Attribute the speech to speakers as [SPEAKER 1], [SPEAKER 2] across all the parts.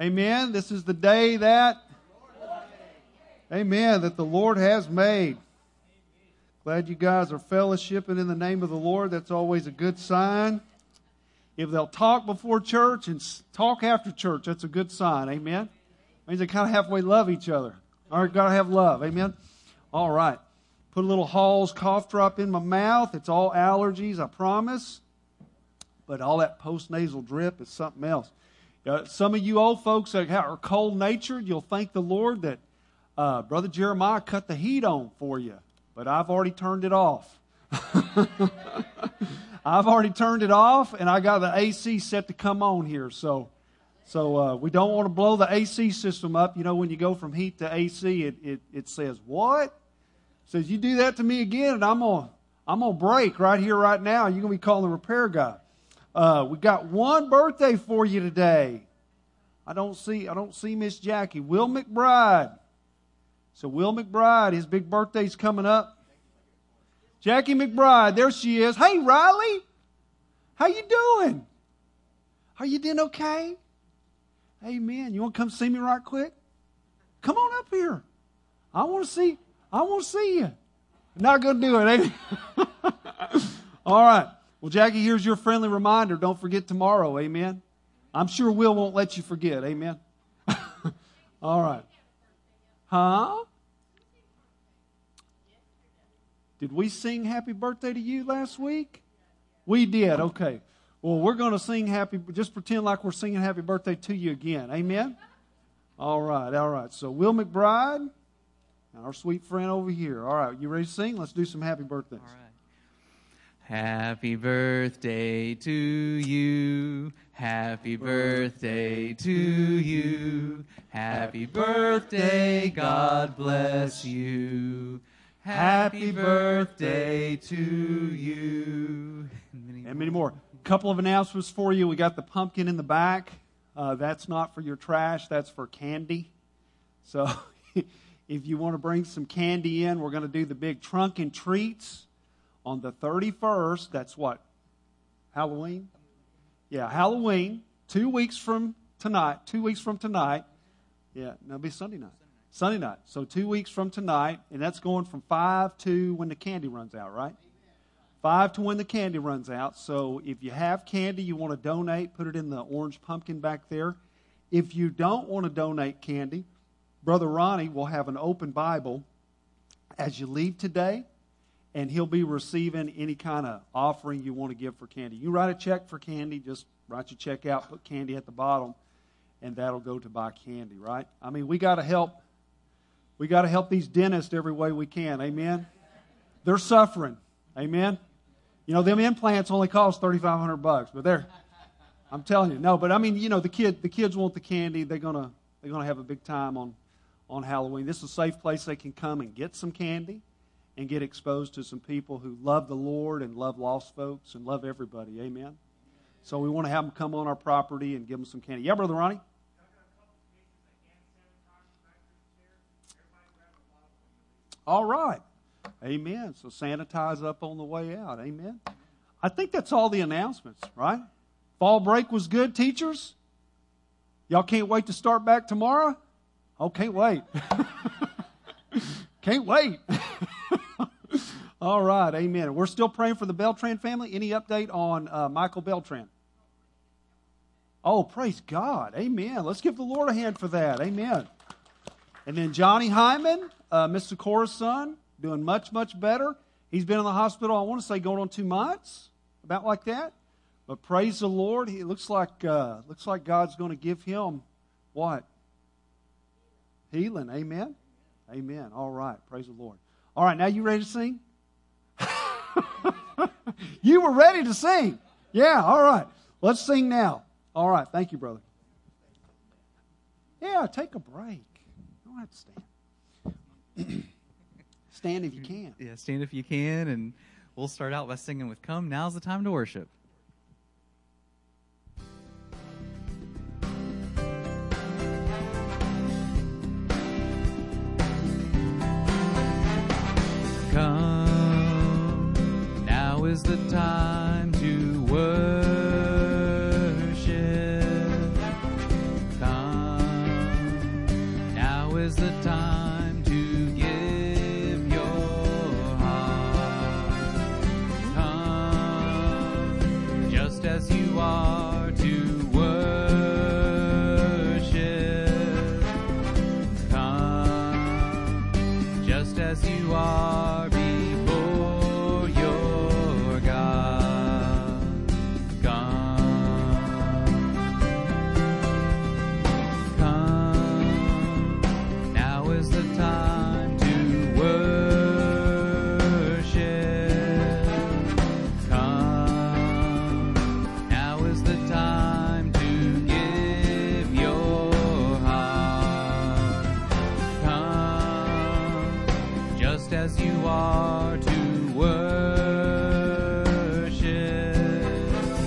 [SPEAKER 1] Amen. This is the day that, amen, that the Lord has made. Glad you guys are fellowshipping in the name of the Lord. That's always a good sign. If they'll talk before church and talk after church, that's a good sign. Amen. Means they kind of halfway love each other. All right, got to have love. Amen. All right. Put a little Hall's cough drop in my mouth. It's all allergies, I promise. But all that post-nasal drip is something else. Some of you old folks that are cold-natured, you'll thank the Lord that Brother Jeremiah cut the heat on for you. But I've already turned it off. I've already turned it off, and I got the AC set to come on here. So we don't want to blow the AC system up. You know, when you go from heat to AC, it says, what? It says, you do that to me again, and I'm gonna break right here, right now. You're going to be calling the repair guy. We got one birthday for you today. I don't see Miss Jackie. Will McBride. So Will McBride, his big birthday's coming up. Jackie McBride, there she is. Hey, Riley. How you doing? Are you doing okay? Amen. You want to come see me right quick? Come on up here. I want to see you. I'm not going to do it, eh? All right. Well, Jackie, here's your friendly reminder. Don't forget tomorrow. Amen. I'm sure Will won't let you forget. Amen. All right. Huh? Did we sing happy birthday to you last week? We did. Okay. Well, we're going to sing just pretend like we're singing happy birthday to you again. Amen? All right. So Will McBride, our sweet friend over here. All right. You ready to sing? Let's do some happy birthdays.
[SPEAKER 2] All right. Happy birthday to you. Happy birthday to you. Happy birthday, God bless you. Happy birthday to you.
[SPEAKER 1] And many more. A couple of announcements for you. We got the pumpkin in the back. That's not for your trash. That's for candy. So if you want to bring some candy in, we're going to do the big trunk and treats on the 31st. That's what? Halloween? Yeah, Halloween. 2 weeks from tonight. Yeah, that'll be Sunday night. Sunday night. So 2 weeks from tonight, and that's going from 5 to when the candy runs out, right? 5 to when the candy runs out. So if you have candy you want to donate, put it in the orange pumpkin back there. If you don't want to donate candy, Brother Ronnie will have an open Bible as you leave today, and he'll be receiving any kind of offering you want to give for candy. You write a check for candy, just write your check out, put candy at the bottom, and that'll go to buy candy, right? I mean, we got to help these dentists every way we can. Amen. They're suffering. Amen. You know, them implants only cost $3,500, but I'm telling you, no. But I mean, you know, the kids want the candy. They're gonna have a big time on Halloween. This is a safe place they can come and get some candy and get exposed to some people who love the Lord and love lost folks and love everybody. Amen. So we want to have them come on our property and give them some candy. Yeah, Brother Ronnie. All right. Amen. So sanitize up on the way out. Amen. I think that's all the announcements, right? Fall break was good, teachers? Y'all can't wait to start back tomorrow? Oh, can't wait. Can't wait. All right. Amen. We're still praying for the Beltran family. Any update on Michael Beltran? Oh, praise God. Amen. Let's give the Lord a hand for that. Amen. And then Johnny Hyman, Miss Sikora's son, doing much, much better. He's been in the hospital, I want to say, going on 2 months, about like that. But praise the Lord. It looks like God's going to give him what? Healing. Amen. Amen. All right. Praise the Lord. All right. Now you ready to sing? You were ready to sing. Yeah. All right. Let's sing now. All right. Thank you, brother. Yeah. Take a break. You don't have to stand. Stand if you can.
[SPEAKER 2] Yeah, stand if you can, and we'll start out by singing with Come, Now's the Time to Worship. Come, now is the time to worship. Come, is the time to give your heart. Come just as you are to worship. Come just as you are before your God. Come, now is the time to worship. Come, now is the time to give your heart. Come, just as you are to worship.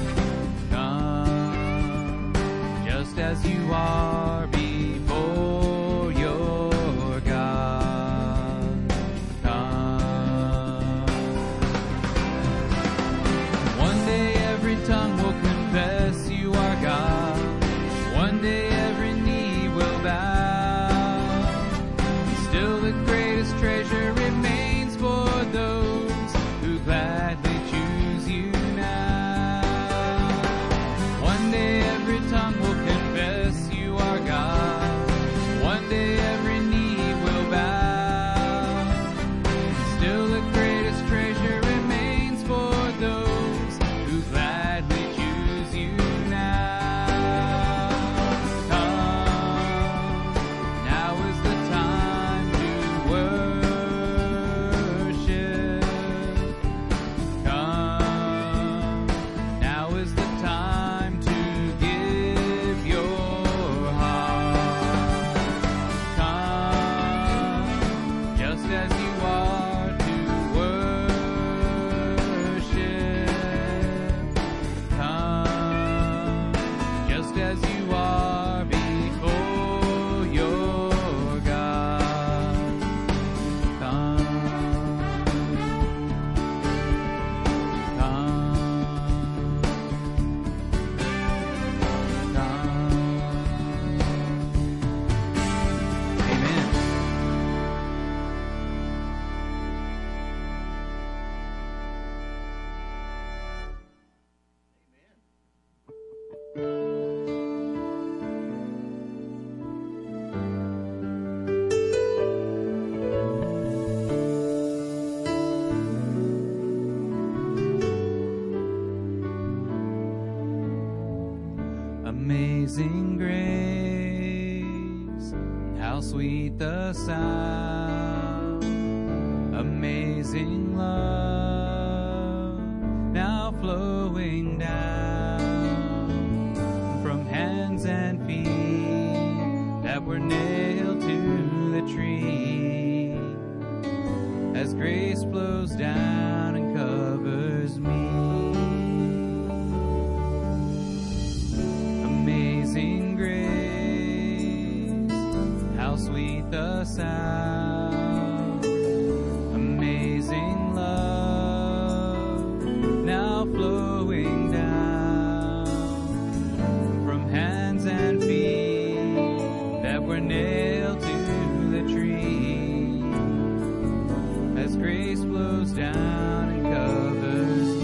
[SPEAKER 2] Come, just as you are before your God. Come. One day every tongue will confess you are God. One day every knee will bow. Still the greatest treasure remains for those who gladly choose you now. One day every tongue will confess you are God. One day every knee will bow. Still the greatest treasure remains for those who gladly choose you now. Come, now is the time to worship. Come, now is the time to give your heart. Come, just as you are to worship. Come, just as you are before your God. Come, Amen. Amazing grace, how sweet the sound. Amazing love, now flowing down from hands and feet that were nailed to the tree. As grace flows down and covers me. Amazing grace, how sweet the sound. Amazing love, now flowing down from hands and feet that were nailed to the tree. As grace flows down and covers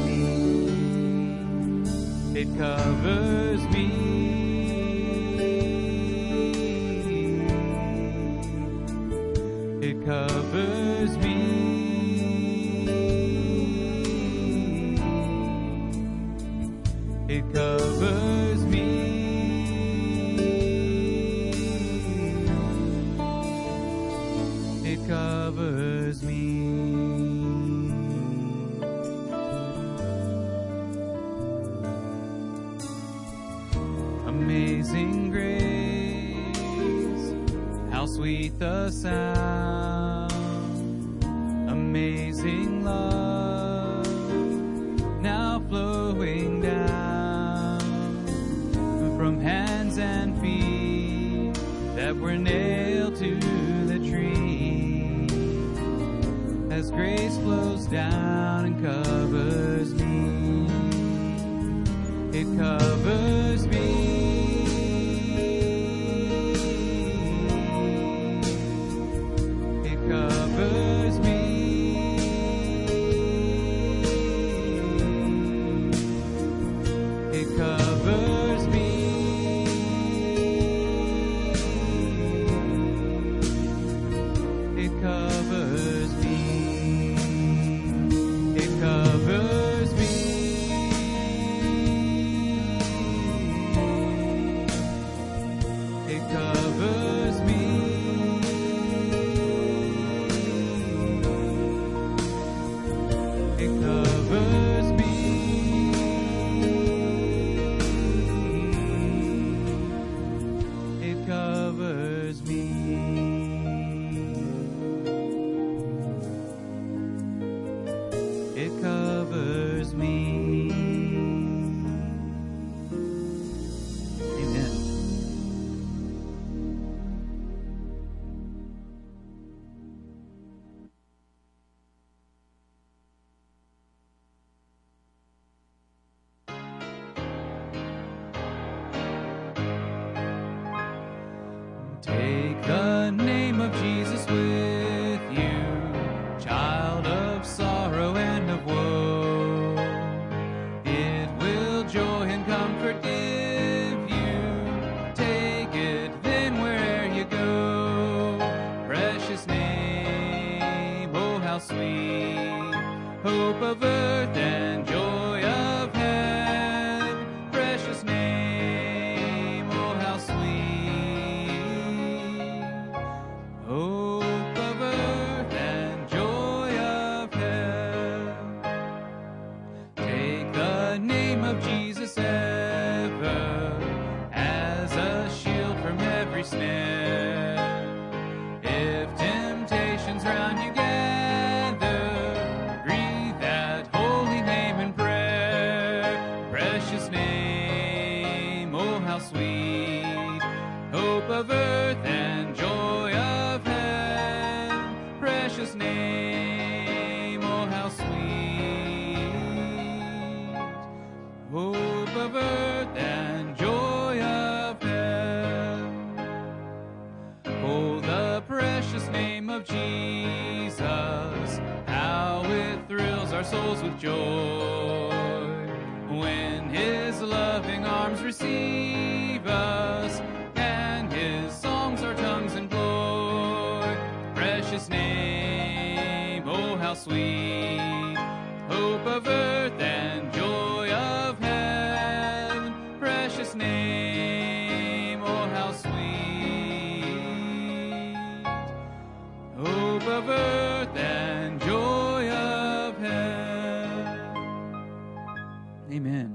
[SPEAKER 2] me, it covers me. It covers me. It covers me. It covers me. Amazing grace, how sweet the sound. Amazing love, now flowing down from hands and feet that were nailed to the tree. As grace flows down and covers me, it covers me. It covers me. It covers me. It covers me. It covers me. Amen. Take the name of Jesus with you, child of sorrow and of woe. It will joy and comfort give you. Take it then where'er you go. Precious name, oh how sweet, hope of earth and joy of heaven. Precious name, oh how sweet, hope of earth and joy of heaven. Take the name of Jesus ever as a shield from every snare. If temptations round you gather, breathe that holy name in prayer. Precious name, oh how sweet, hope of earth and joy of heaven. Precious name, oh how sweet, hope of earth and joy of heaven. Oh, the precious name of Jesus, how it thrills our souls with joy. When his loving arms receive us, and his songs our tongues employ. Precious name, oh how sweet, hope of earth and joy of heaven. Precious name, oh how sweet, hope of earth and joy of heaven. Amen.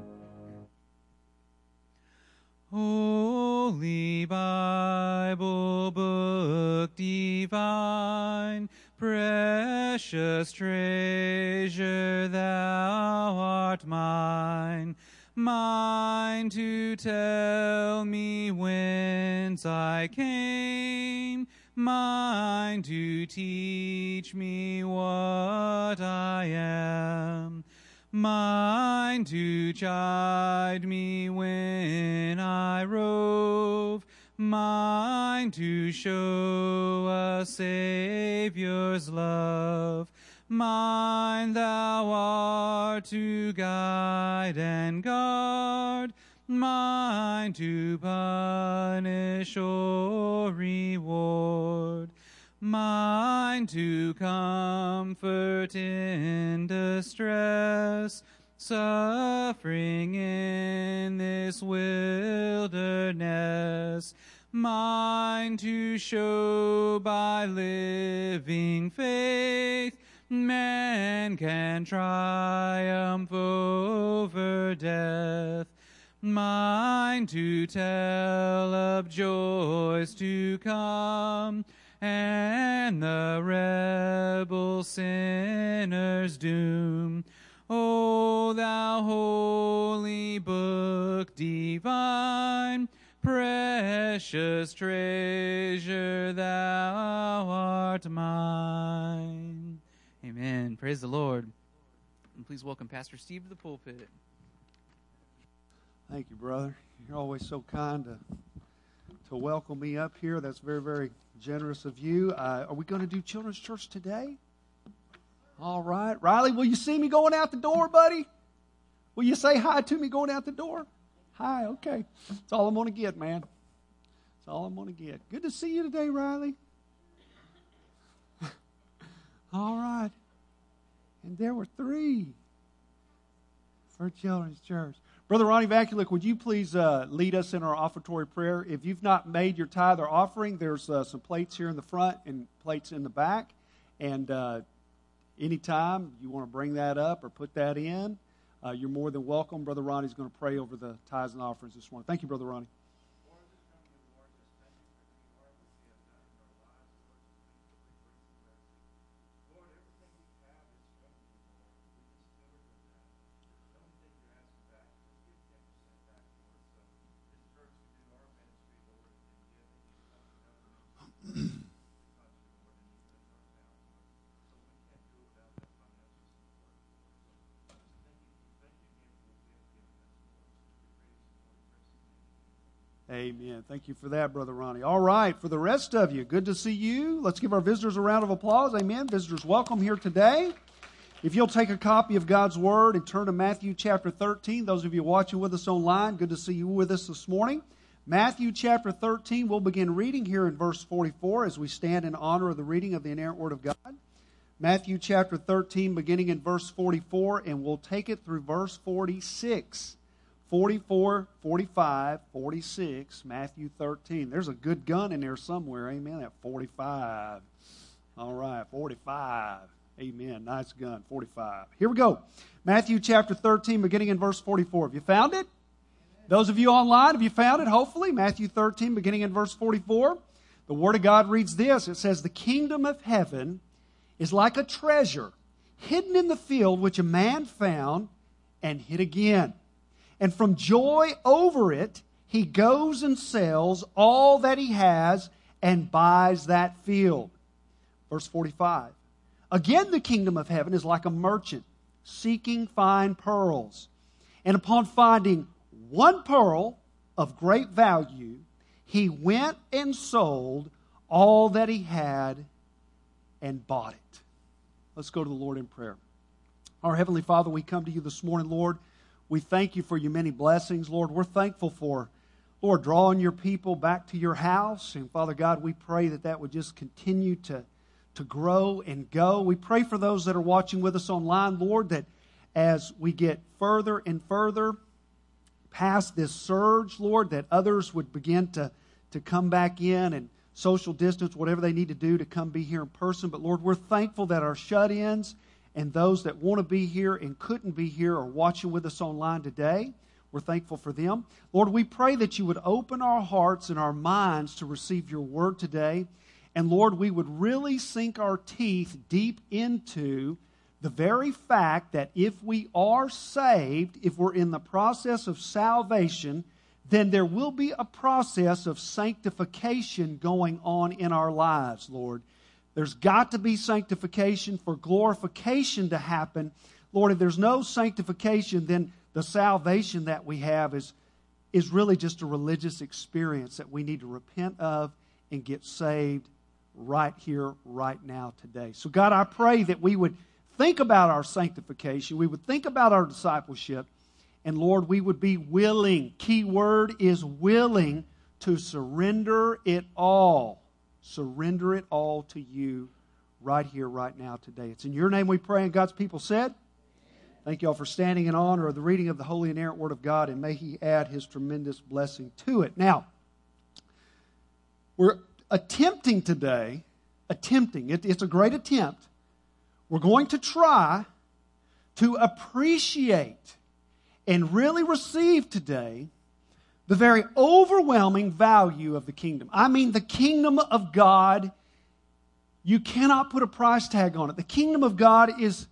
[SPEAKER 2] Holy Bible, book divine, precious treasure, thou art mine. Mine to tell me whence I came, mine to teach me what I am, mine to chide me when I rove, mine to show a Savior's love. Mine thou art to guide and guard, mine to punish or reward, mine to comfort in distress, suffering in this wilderness, mine to show by living faith man can triumph over death, mine to tell of joys to come and the rebel sinner's doom. O thou holy book divine, precious treasure, thou art mine. Amen. Praise the Lord. And please welcome Pastor Steve to the pulpit.
[SPEAKER 1] Thank you, brother. You're always so kind to welcome me up here. That's very, very generous of you. Are we going to do children's church today? All right. Riley, will you see me going out the door, buddy? Will you say hi to me going out the door? Hi, okay. That's all I'm going to get, man. That's all I'm going to get. Good to see you today, Riley. All right. And there were 3 for children's church. Brother Ronnie Vakulik, would you please lead us in our offertory prayer? If you've not made your tithe or offering, there's some plates here in the front and plates in the back. And anytime you want to bring that up or put that in, you're more than welcome. Brother Ronnie's going to pray over the tithes and offerings this morning. Thank you, Brother Ronnie. Amen. Thank you for that, Brother Ronnie. All right, for the rest of you, good to see you. Let's give our visitors a round of applause. Amen. Visitors, welcome here today. If you'll take a copy of God's Word and turn to Matthew chapter 13, those of you watching with us online, good to see you with us this morning. Matthew chapter 13, we'll begin reading here in verse 44 as we stand in honor of the reading of the inerrant Word of God. Matthew chapter 13, beginning in verse 44, and we'll take it through verse 46. 44, 45, 46, Matthew 13. There's a good gun in there somewhere. Amen. At 45. All right, 45. Amen. Nice gun. 45. Here we go. Matthew chapter 13, beginning in verse 44. Have you found it? Those of you online, have you found it? Hopefully. Matthew 13, beginning in verse 44. The Word of God reads this. It says, "The kingdom of heaven is like a treasure hidden in the field which a man found and hid again. And from joy over it, he goes and sells all that he has and buys that field." Verse 45. "Again, the kingdom of heaven is like a merchant seeking fine pearls. And upon finding one pearl of great value, he went and sold all that he had and bought it." Let's go to the Lord in prayer. Our Heavenly Father, we come to you this morning, Lord. We thank you for your many blessings, Lord. We're thankful for, Lord, drawing your people back to your house. And Father God, we pray that that would just continue to grow and go. We pray for those that are watching with us online, Lord, that as we get further and further past this surge, Lord, that others would begin to come back in and social distance, whatever they need to do to come be here in person. But Lord, we're thankful that our shut-ins and those that want to be here and couldn't be here are watching with us online today. We're thankful for them. Lord, we pray that you would open our hearts and our minds to receive your word today. And Lord, we would really sink our teeth deep into the very fact that if we are saved, if we're in the process of salvation, then there will be a process of sanctification going on in our lives, Lord. There's got to be sanctification for glorification to happen. Lord, if there's no sanctification, then the salvation that we have is really just a religious experience that we need to repent of and get saved right here, right now, today. So God, I pray that we would think about our sanctification. We would think about our discipleship. And Lord, we would be willing, key word is willing, to surrender it all. Surrender it all to you right here, right now, today. It's in your name we pray, and God's people said, amen. Thank you all for standing in honor of the reading of the holy and inerrant Word of God, and may He add His tremendous blessing to it. Now, we're attempting today, it's a great attempt. We're going to try to appreciate and really receive today the very overwhelming value of the kingdom. I mean, the kingdom of God, you cannot put a price tag on it. The kingdom of God is,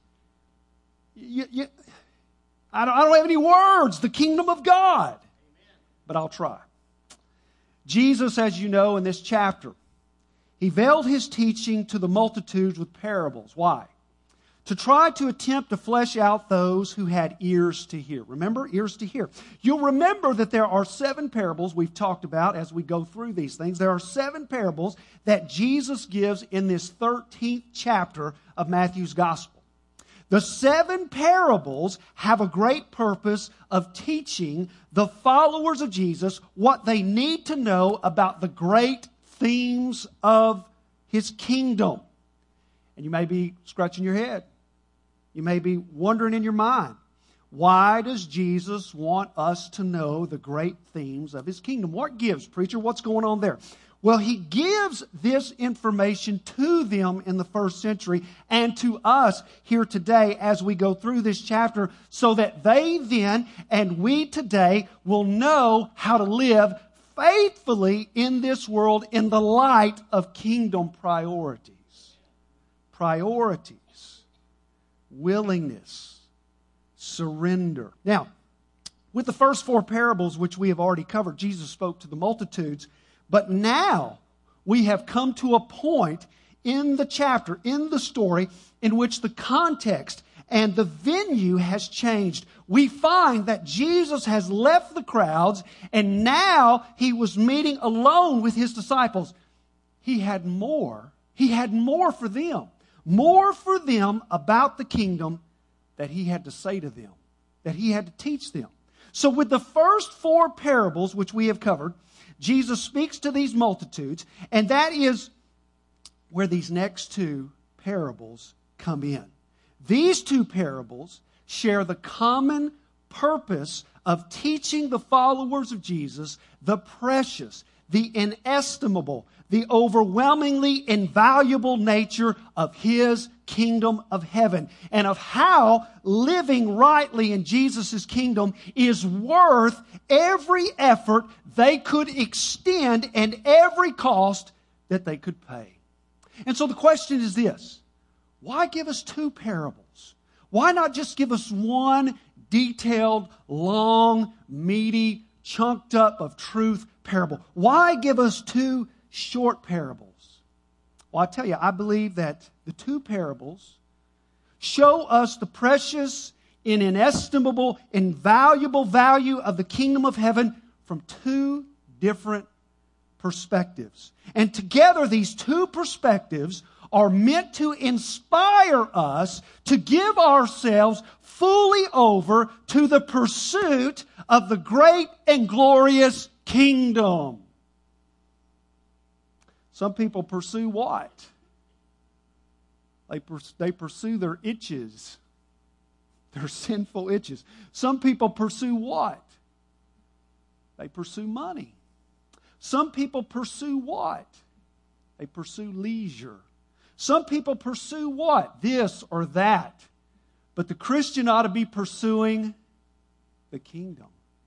[SPEAKER 1] I don't have any words. The kingdom of God. But I'll try. Jesus, as you know in this chapter, He veiled His teaching to the multitudes with parables. Why? To try to attempt to flesh out those who had ears to hear. Remember, ears to hear. You'll remember that there are 7 parables we've talked about as we go through these things. There are 7 parables that Jesus gives in this 13th chapter of Matthew's Gospel. The 7 parables have a great purpose of teaching the followers of Jesus what they need to know about the great themes of His kingdom. And you may be scratching your head. You may be wondering in your mind, Why does Jesus want us to know the great themes of His kingdom? What gives, preacher? What's going on there? Well, He gives this information to them in the first century and to us here today as we go through this chapter so that they then and we today will know how to live faithfully in this world in the light of kingdom priorities. Priorities, willingness, surrender. Now, with the first 4 parables, which we have already covered, Jesus spoke to the multitudes. But now we have come to a point in the chapter, in the story, in which the context and the venue has changed. We find that Jesus has left the crowds and now He was meeting alone with His disciples. He had more. He had more for them. More for them about the kingdom that He had to say to them, that He had to teach them. So with the first 4 parables, which we have covered, Jesus speaks to these multitudes, and that is where these next 2 parables come in. These 2 parables share the common purpose of teaching the followers of Jesus the precious, the inestimable, the overwhelmingly invaluable nature of His kingdom of heaven and of how living rightly in Jesus' kingdom is worth every effort they could extend and every cost that they could pay. And so the question is this: why give us 2 parables? Why not just give us one detailed, long, meaty, chunked up of truth parable? Why give us 2 short parables? Well, I tell you, I believe that the 2 parables show us the precious and inestimable, invaluable value of the kingdom of heaven from 2 different perspectives. And together, these 2 perspectives are meant to inspire us to give ourselves fully over to the pursuit of the great and glorious kingdom. Some people pursue what? They pursue their itches, their sinful itches. Some people pursue what? They pursue money. Some people pursue what? They pursue leisure. Some people pursue what? This or that. But the Christian ought to be pursuing the kingdom.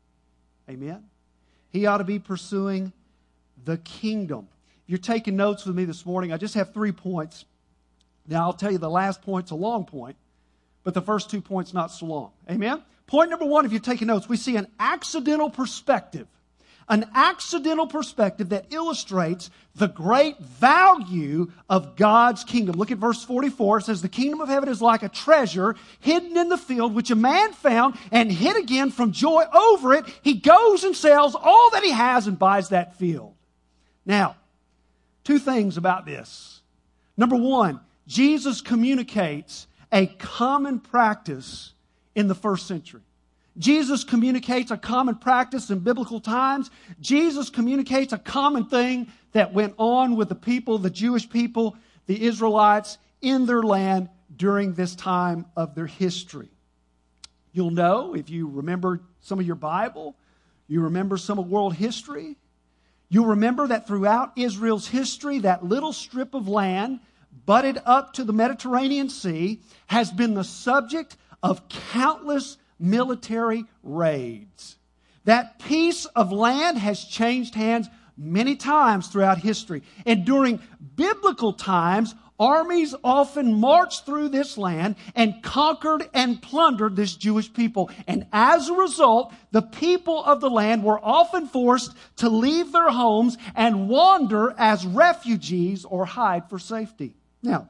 [SPEAKER 1] Amen? He ought to be pursuing the kingdom. If you're taking notes with me this morning, I just have 3 points. Now, I'll tell you the last point's a long point, but the first 2 points not so long. Amen? Point number 1, if you're taking notes, we see an accidental perspective. An accidental perspective that illustrates the great value of God's kingdom. Look at verse 44. It says, the kingdom of heaven is like a treasure hidden in the field, which a man found and hid again from joy over it. He goes and sells all that he has and buys that field. Now, 2 things about this. Number 1, Jesus communicates a common practice in the first century. Jesus communicates a common practice in biblical times. Jesus communicates a common thing that went on with the people, the Jewish people, the Israelites in their land during this time of their history. You'll know, if you remember some of your Bible, you remember some of world history, you'll remember that throughout Israel's history, that little strip of land butted up to the Mediterranean Sea has been the subject of countless military raids. That piece of land has changed hands many times throughout history. And during biblical times, armies often marched through this land and conquered and plundered this Jewish people. And as a result, the people of the land were often forced to leave their homes and wander as refugees or hide for safety. Now,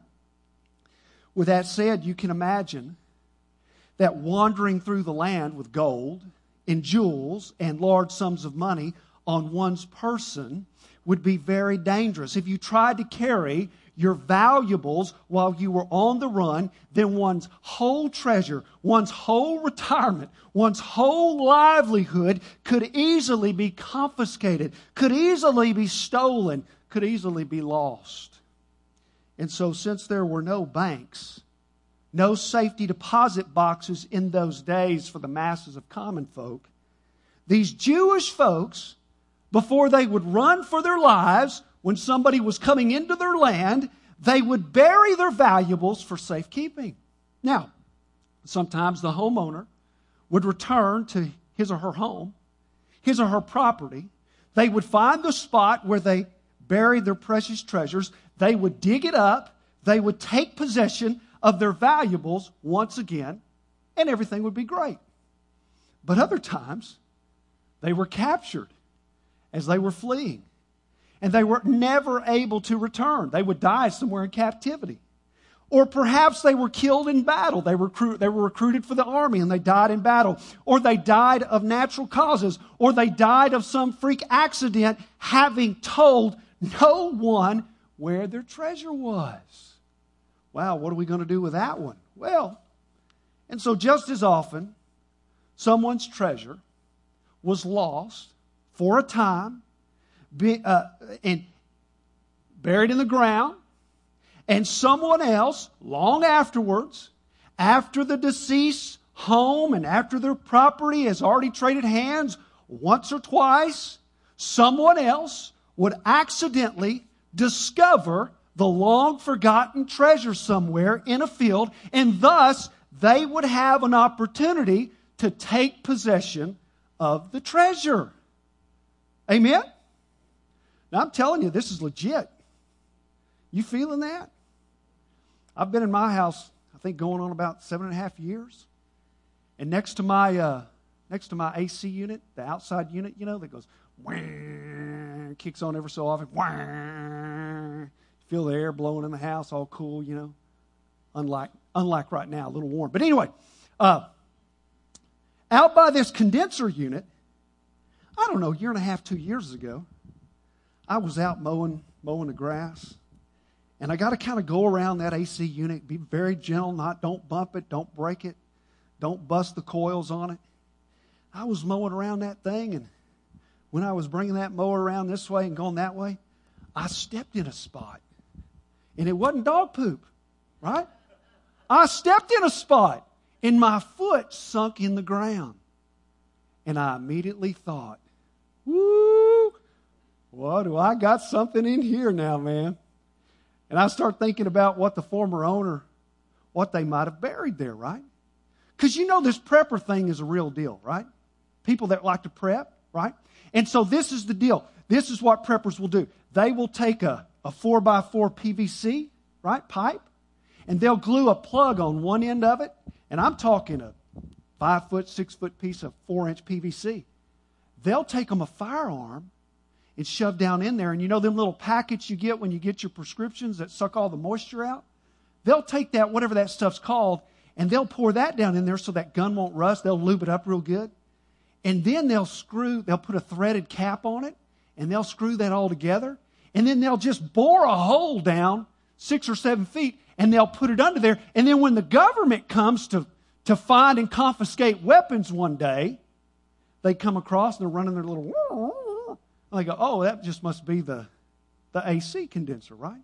[SPEAKER 1] with that said, you can imagine that wandering through the land with gold and jewels and large sums of money on one's person would be very dangerous. If you tried to carry your valuables while you were on the run, then one's whole treasure, one's whole retirement, one's whole livelihood could easily be confiscated, could easily be stolen, could easily be lost. And so since there were no banks, no safety deposit boxes in those days for the masses of common folk. These Jewish folks, before they would run for their lives, when somebody was coming into their land, they would bury their valuables for safekeeping. Now, sometimes the homeowner would return to his or her home, his or her property. They would find the spot where they buried their precious treasures. They would dig it up. They would take possession of their valuables once again, and everything would be great. But other times, they were captured as they were fleeing, and they were never able to return. They would die somewhere in captivity. Or perhaps they were killed in battle. They were recruited for the army and they died in battle. Or they died of natural causes. Or they died of some freak accident, having told no one where their treasure was. Wow, what are we going to do with that one? Well, and so just as often, someone's treasure was lost for a time and buried in the ground. And someone else, long afterwards, after the deceased's home and after their property has already traded hands once or twice, someone else would accidentally discover the long-forgotten treasure somewhere in a field, and thus they would have an opportunity to take possession of the treasure. Amen? Now, I'm telling you, this is legit. You feeling that? I've been in my house, I think, going on about 7.5 years. And next to my AC unit, the outside unit, you know, that goes, wah, kicks on ever so often. Wah, feel the air blowing in the house, all cool, you know. Unlike right now, a little warm. But anyway, out by this condenser unit, I don't know, a year and a half, 2 years ago, I was out mowing the grass. And I got to kind of go around that AC unit, be very gentle, don't bump it, don't break it, don't bust the coils on it. I was mowing around that thing, and when I was bringing that mower around this way and going that way, I stepped in a spot. And it wasn't dog poop, right? I stepped in a spot, and my foot sunk in the ground. And I immediately thought, woo, what do I got something in here now, man? And I start thinking about what the former owner, what they might have buried there, right? Because you know this prepper thing is a real deal, right? People that like to prep, right? And so this is the deal. This is what preppers will do. They will take a 4x4 PVC, right, pipe, and they'll glue a plug on one end of it. And I'm talking a 5-foot, 6-foot piece of 4-inch PVC. They'll take them a firearm and shoved down in there. And you know them little packets you get when you get your prescriptions that suck all the moisture out? They'll take that, whatever that stuff's called, and they'll pour that down in there so that gun won't rust. They'll lube it up real good. And then they'll put a threaded cap on it, and they'll screw that all together. And then they'll just bore a hole down 6 or 7 feet, and they'll put it under there. And then when the government comes to find and confiscate weapons one day, they come across and they're running their little... And they go, oh, that just must be the AC condenser, right?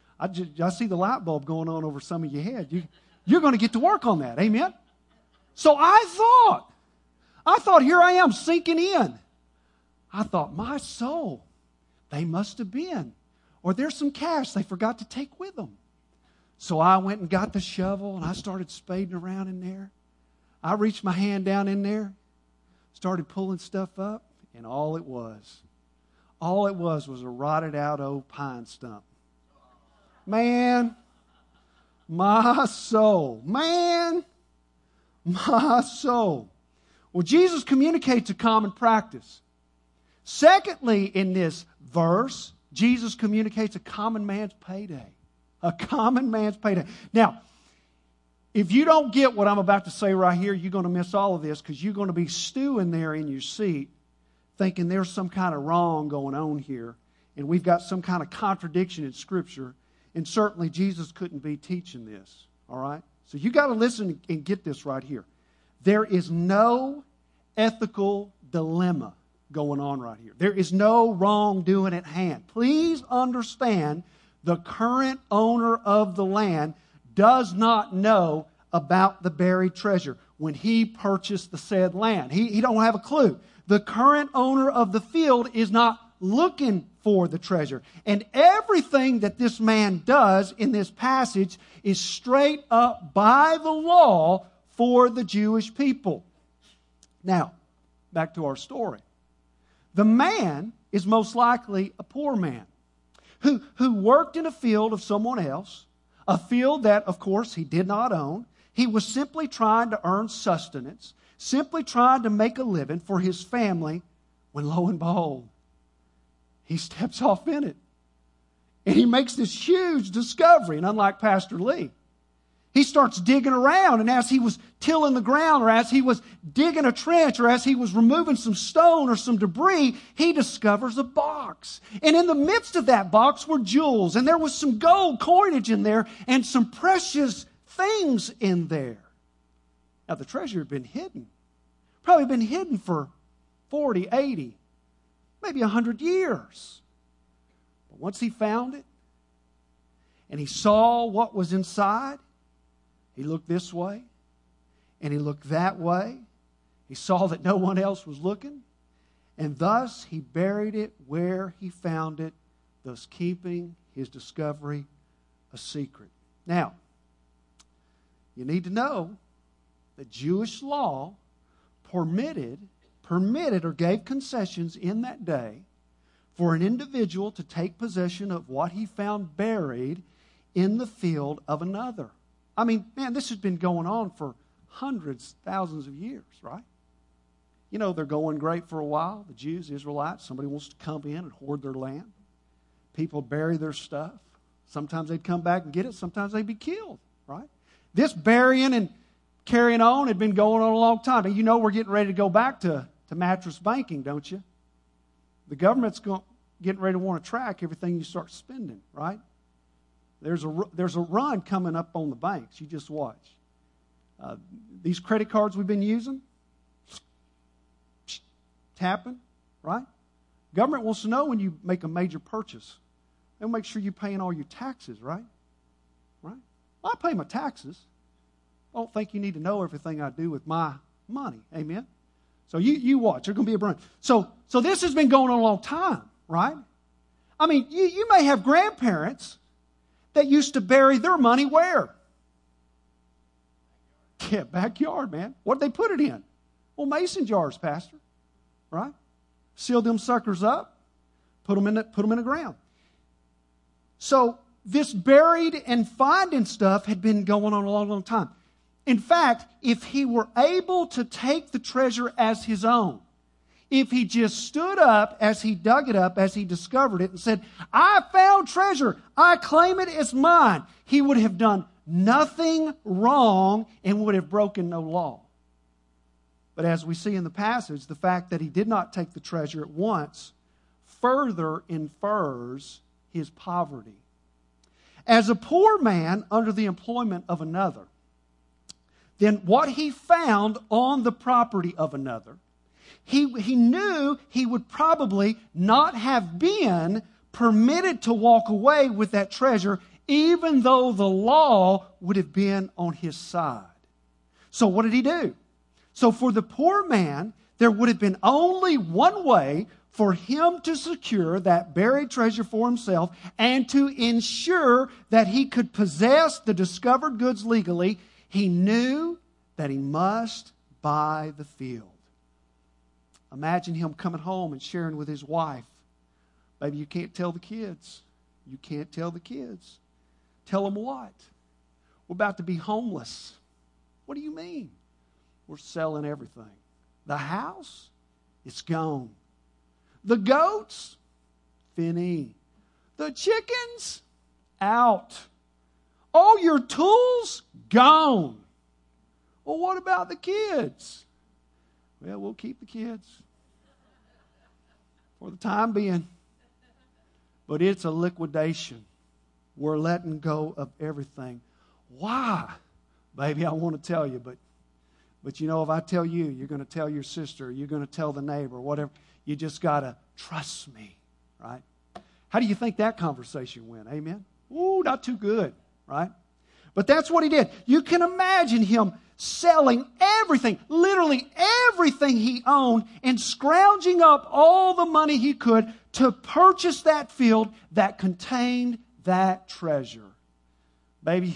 [SPEAKER 1] I see the light bulb going on over some of your head. You're going to get to work on that, amen? So I thought, here I am sinking in. I thought, my soul, they must have been. Or there's some cash they forgot to take with them. So I went and got the shovel and I started spading around in there. I reached my hand down in there, started pulling stuff up, and all it was a rotted out old pine stump. Man, my soul. Man, my soul. Well, Jesus communicates a common practice. Secondly, in this verse, Jesus communicates a common man's payday. A common man's payday. Now, if you don't get what I'm about to say right here, you're going to miss all of this because you're going to be stewing there in your seat thinking there's some kind of wrong going on here, and we've got some kind of contradiction in Scripture, and certainly Jesus couldn't be teaching this, all right? So you got to listen and get this right here. There is no ethical dilemma going on right here. There is no wrongdoing at hand. Please understand, the current owner of the land does not know about the buried treasure when he purchased the said land. He don't have a clue. The current owner of the field is not looking for the treasure. And everything that this man does in this passage is straight up by the law for the Jewish people. Now, back to our story. The man is most likely a poor man who worked in a field of someone else, a field that, of course, he did not own. He was simply trying to earn sustenance, simply trying to make a living for his family, when lo and behold, he steps off in it. And he makes this huge discovery. And unlike Pastor Lee, he starts digging around. And as he was tilling the ground, or as he was digging a trench, or as he was removing some stone or some debris, he discovers a box. And in the midst of that box were jewels. And there was some gold coinage in there and some precious things in there. Now, the treasure had been hidden. Probably been hidden for 40, 80, maybe 100 years. But once he found it and he saw what was inside, he looked this way and he looked that way. He saw that no one else was looking, and thus he buried it where he found it, thus keeping his discovery a secret. Now, you need to know that Jewish law permitted or gave concessions in that day for an individual to take possession of what he found buried in the field of another. I mean, man, this has been going on for hundreds, thousands of years, right? You know, they're going great for a while, the Jews, Israelites. Somebody wants to come in and hoard their land. People bury their stuff. Sometimes they'd come back and get it. Sometimes they'd be killed, right? This burying and carrying on had been going on a long time. And you know we're getting ready to go back to mattress banking, don't you? The government's getting ready to want to track everything you start spending, right? There's a run coming up on the banks. You just watch. These credit cards we've been using, tapping, right? Government wants to know when you make a major purchase. They'll make sure you're paying all your taxes, right? Right? Well, I pay my taxes. I don't think you need to know everything I do with my money. Amen? So you watch. There's going to be a run. So this has been going on a long time, right? I mean, you may have grandparents that used to bury their money where? Yeah, backyard, man. What did they put it in? Well, mason jars, Pastor. Right? Seal them suckers up, put them in the ground. So this buried and finding stuff had been going on a long, long time. In fact, if he were able to take the treasure as his own, if he just stood up as he dug it up, as he discovered it, and said, I found treasure, I claim it as mine, he would have done nothing wrong and would have broken no law. But as we see in the passage, the fact that he did not take the treasure at once further infers his poverty. As a poor man under the employment of another, then what he found on the property of another, he knew he would probably not have been permitted to walk away with that treasure, even though the law would have been on his side. So what did he do? So for the poor man, there would have been only one way for him to secure that buried treasure for himself and to ensure that he could possess the discovered goods legally. He knew that he must buy the field. Imagine him coming home and sharing with his wife. Baby, you can't tell the kids. You can't tell the kids. Tell them what? We're about to be homeless. What do you mean? We're selling everything. The house, it's gone. The goats, fini. The chickens, out. All your tools, gone. Well, what about the kids? Well, we'll keep the kids for the time being. But it's a liquidation. We're letting go of everything. Why? Baby, I want to tell you, but you know, if I tell you, you're going to tell your sister, you're going to tell the neighbor, whatever. You just got to trust me, right? How do you think that conversation went? Amen? Ooh, not too good, right? But that's what he did. You can imagine him selling everything, literally everything he owned, and scrounging up all the money he could to purchase that field that contained that treasure. Baby,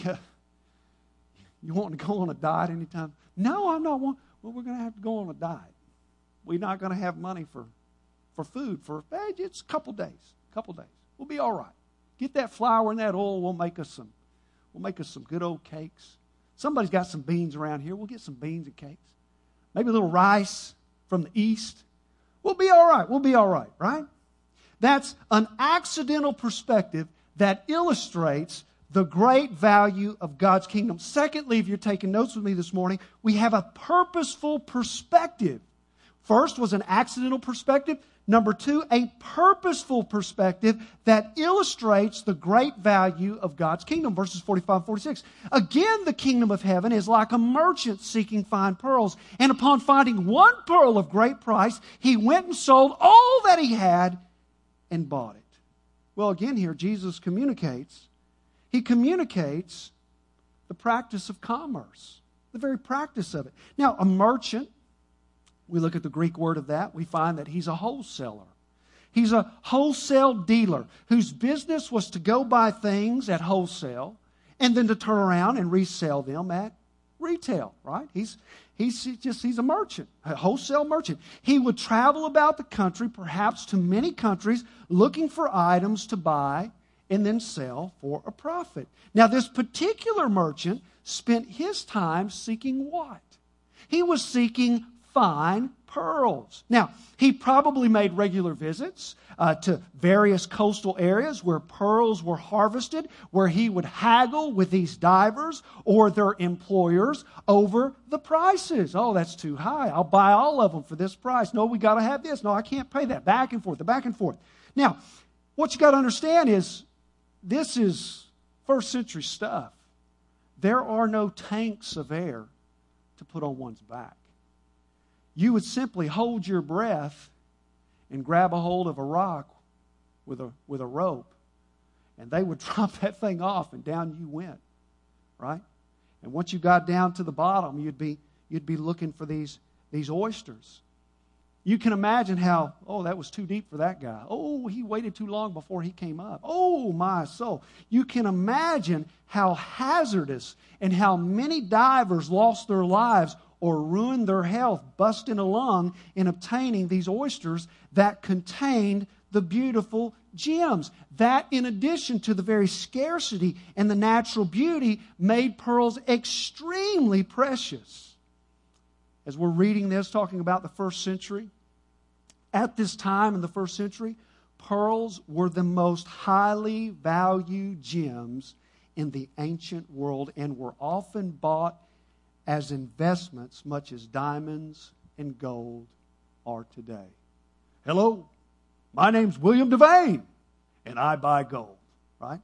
[SPEAKER 1] you want to go on a diet anytime? No, I'm not. Well, we're going to have to go on a diet. We're not going to have money for food for it's a couple days. We'll be all right. Get that flour and that oil. We'll make us some good old cakes. Somebody's got some beans around here. We'll get some beans and cakes. Maybe a little rice from the east. We'll be all right, right? That's an accidental perspective that illustrates the great value of God's kingdom. Secondly, if you're taking notes with me this morning, we have a purposeful perspective. First was an accidental perspective. Number two, a purposeful perspective that illustrates the great value of God's kingdom. Verses 45 and 46. Again, the kingdom of heaven is like a merchant seeking fine pearls. And upon finding one pearl of great price, he went and sold all that he had and bought it. Well, again here, Jesus communicates. He communicates the practice of commerce, the very practice of it. Now, a merchant, we look at the Greek word of that, we find that he's a wholesaler. He's a wholesale dealer whose business was to go buy things at wholesale and then to turn around and resell them at retail, right? He's a merchant, a wholesale merchant. He would travel about the country, perhaps to many countries, looking for items to buy and then sell for a profit. Now, this particular merchant spent his time seeking what? He was seeking fine pearls. Now, he probably made regular visits to various coastal areas where pearls were harvested, where he would haggle with these divers or their employers over the prices. Oh, that's too high. I'll buy all of them for this price. No, we got to have this. No, I can't pay that. Back and forth, the back and forth. Now, what you got to understand is this is first century stuff. There are no tanks of air to put on one's back. You would simply hold your breath and grab a hold of a rock with a rope, and they would drop that thing off, and down you went, right? And once you got down to the bottom, you'd be looking for these oysters. You can imagine how, that was too deep for that guy. Oh, he waited too long before he came up. Oh, my soul. You can imagine how hazardous and how many divers lost their lives or ruined their health, busting a lung in obtaining these oysters that contained the beautiful gems. That, in addition to the very scarcity and the natural beauty, made pearls extremely precious. As we're reading this, talking about the first century, at this time in the first century, pearls were the most highly valued gems in the ancient world and were often bought as investments, much as diamonds and gold are today. Hello, my name's William Devane, and I buy gold, right?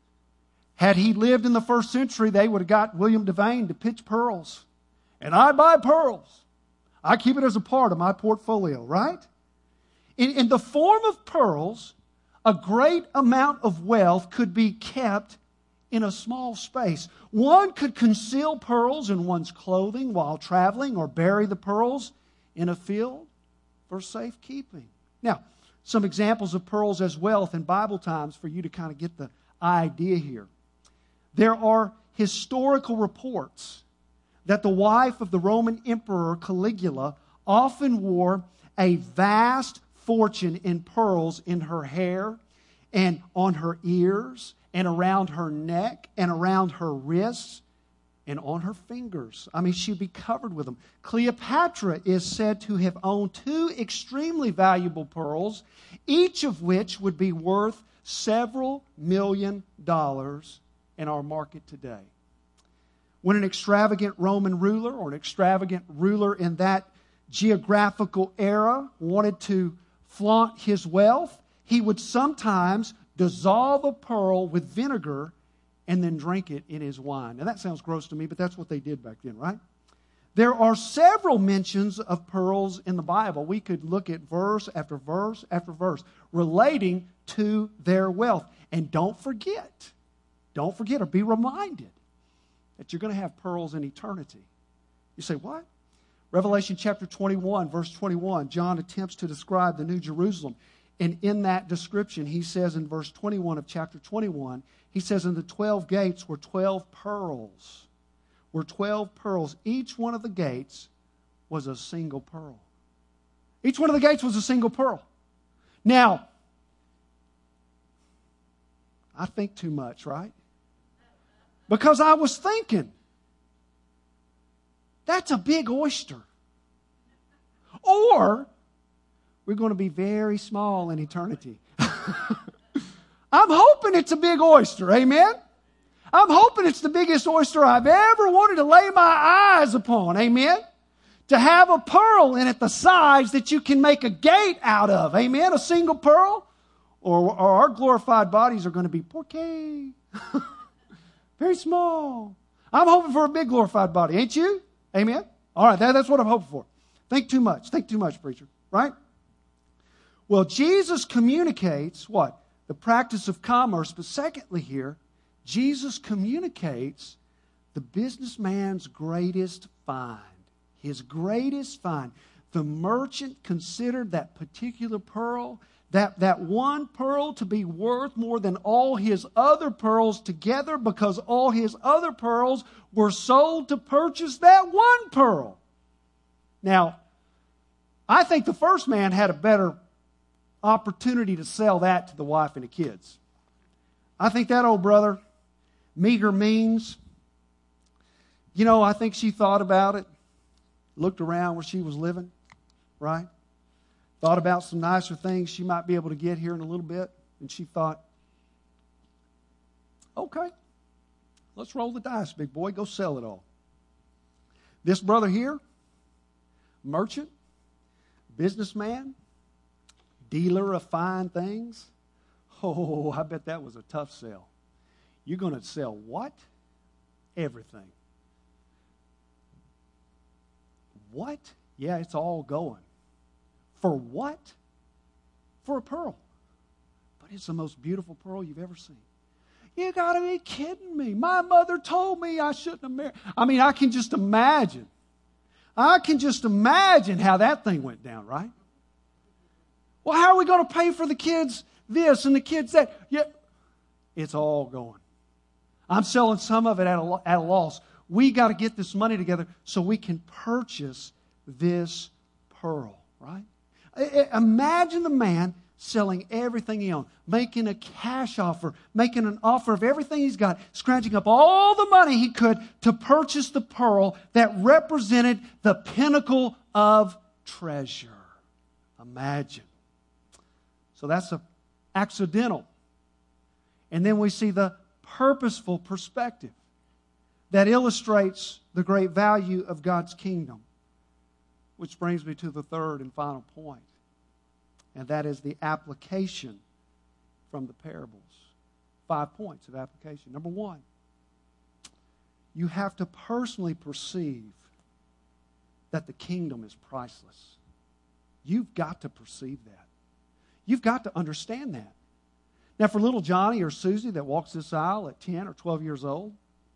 [SPEAKER 1] Had he lived in the first century, they would have got William Devane to pitch pearls. And I buy pearls. I keep it as a part of my portfolio, right? In the form of pearls, a great amount of wealth could be kept in a small space. One could conceal pearls in one's clothing while traveling or bury the pearls in a field for safekeeping. Now, some examples of pearls as wealth in Bible times for you to kind of get the idea here. There are historical reports that the wife of the Roman Emperor Caligula often wore a vast fortune in pearls in her hair and on her ears and around her neck and around her wrists and on her fingers. I mean, she'd be covered with them. Cleopatra is said to have owned 2 extremely valuable pearls, each of which would be worth several $million in our market today. When an extravagant Roman ruler or an extravagant ruler in that geographical era wanted to flaunt his wealth, he would sometimes dissolve a pearl with vinegar and then drink it in his wine. Now that sounds gross to me, but that's what they did back then, right? There are several mentions of pearls in the Bible. We could look at verse after verse after verse relating to their wealth. And don't forget or be reminded that you're going to have pearls in eternity. You say, what? Revelation chapter 21, verse 21, John attempts to describe the New Jerusalem. And in that description, he says in verse 21 of chapter 21, he says, in the 12 gates were 12 pearls. Were 12 pearls. Each one of the gates was a single pearl. Each one of the gates was a single pearl. Now, I think too much, right? Because I was thinking, that's a big oyster. Or we're going to be very small in eternity. I'm hoping it's a big oyster, amen? I'm hoping it's the biggest oyster I've ever wanted to lay my eyes upon, amen? To have a pearl in it the size that you can make a gate out of, amen? A single pearl. Or our glorified bodies are going to be porky. Very small. I'm hoping for a big glorified body, ain't you? Amen? All right, that's what I'm hoping for. Think too much, preacher, right? Well, Jesus communicates what? The practice of commerce. But secondly here, Jesus communicates the businessman's greatest find. His greatest find. The merchant considered that particular pearl, that one pearl, to be worth more than all his other pearls together, because all his other pearls were sold to purchase that one pearl. Now, I think the first man had a better opportunity to sell that to the wife and the kids. I think that old brother, meager means, I think she thought about it, looked around where she was living, right? Thought about some nicer things she might be able to get here in a little bit, and she thought, okay, let's roll the dice, big boy, go sell it all. This brother here, merchant, businessman, dealer of fine things. Oh, I bet that was a tough sell. You're going to sell what? Everything. What? Yeah, it's all going. For what? For a pearl. But it's the most beautiful pearl you've ever seen. You got to be kidding me. My mother told me I shouldn't have married. I can just imagine. I can just imagine how that thing went down, right? Well, how are we going to pay for the kids this and the kids that? Yeah, it's all going. I'm selling some of it at a loss. We got to get this money together so we can purchase this pearl, right? Imagine the man selling everything he owned, making a cash offer, making an offer of everything he's got, scrounging up all the money he could to purchase the pearl that represented the pinnacle of treasure. Imagine. So that's accidental. And then we see the purposeful perspective that illustrates the great value of God's kingdom. Which brings me to the third and final point. And that is the application from the parables. 5 points of application. Number one, you have to personally perceive that the kingdom is priceless. You've got to perceive that. You've got to understand that. Now, for little Johnny or Susie that walks this aisle at 10 or 12 years old,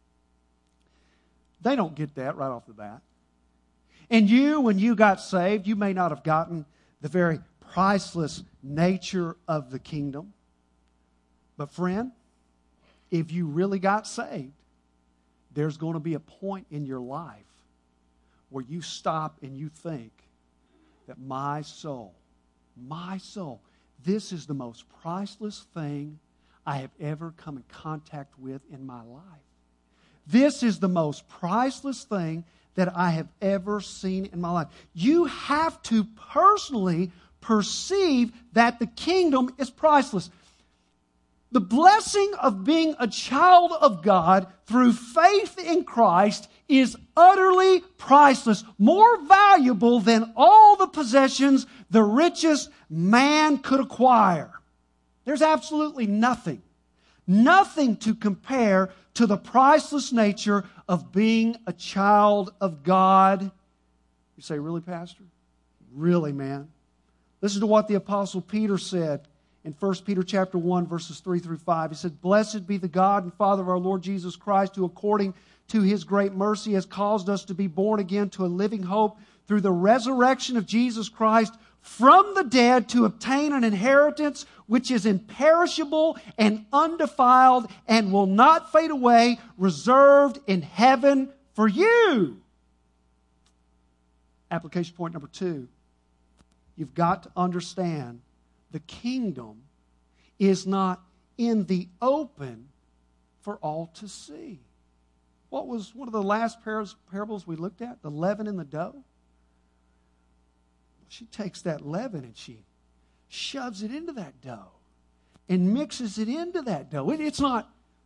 [SPEAKER 1] they don't get that right off the bat. And you, when you got saved, you may not have gotten the very priceless nature of the kingdom. But friend, if you really got saved, there's going to be a point in your life where you stop and you think that my soul, this is the most priceless thing I have ever come in contact with in my life. This is the most priceless thing that I have ever seen in my life. You have to personally perceive that the kingdom is priceless. The blessing of being a child of God through faith in Christ is utterly priceless, more valuable than all the possessions the richest man could acquire. There's absolutely nothing to compare to the priceless nature of being a child of God. You say, really, Pastor? Really, man? Listen to what the Apostle Peter said in 1 Peter chapter 1, verses 3 through 5. He said, "Blessed be the God and Father of our Lord Jesus Christ, who according to His great mercy, has caused us to be born again to a living hope through the resurrection of Jesus Christ from the dead, to obtain an inheritance which is imperishable and undefiled and will not fade away, reserved in heaven for you. Application point number 2. You've got to understand the kingdom is not in the open for all to see. What was one of the last parables we looked at? The leaven in the dough? She takes that leaven and she shoves it into that dough and mixes it into that dough. It's not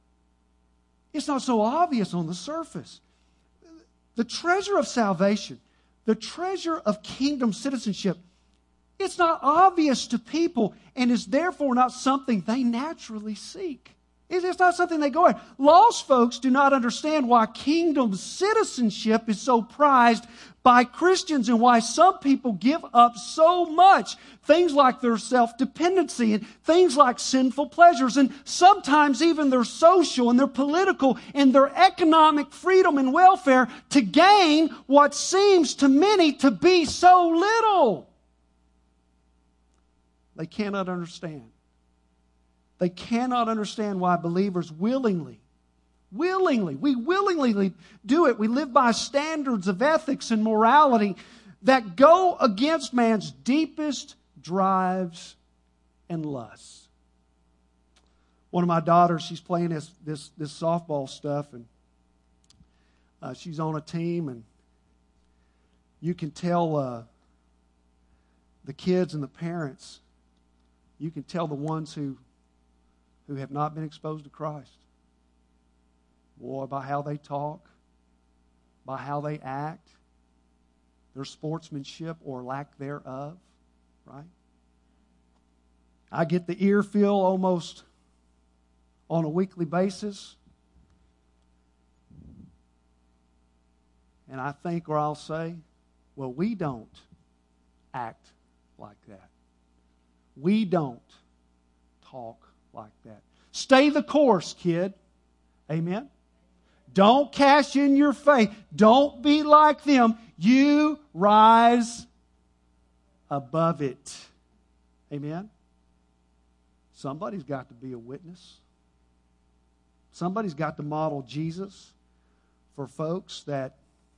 [SPEAKER 1] so obvious on the surface. The treasure of salvation, the treasure of kingdom citizenship, it's not obvious to people and is therefore not something they naturally seek. It's not something they go at. Lost folks do not understand why kingdom citizenship is so prized by Christians and why some people give up so much. Things like their self-dependency and things like sinful pleasures and sometimes even their social and their political and their economic freedom and welfare to gain what seems to many to be so little. They cannot understand. They cannot understand why believers willingly do it. We live by standards of ethics and morality that go against man's deepest drives and lusts. One of my daughters, she's playing this softball stuff, and she's on a team, and you can tell the kids and the parents, you can tell the ones who have not been exposed to Christ. Boy, by how they talk, by how they act, their sportsmanship or lack thereof, right? I get the earfeel almost on a weekly basis. And I think, or I'll say, well, we don't act like that. We don't talk like that. Stay the course, kid. Amen? Don't cash in your faith. Don't be like them. You rise above it. Amen? Somebody's got to be a witness. Somebody's got to model Jesus for folks that,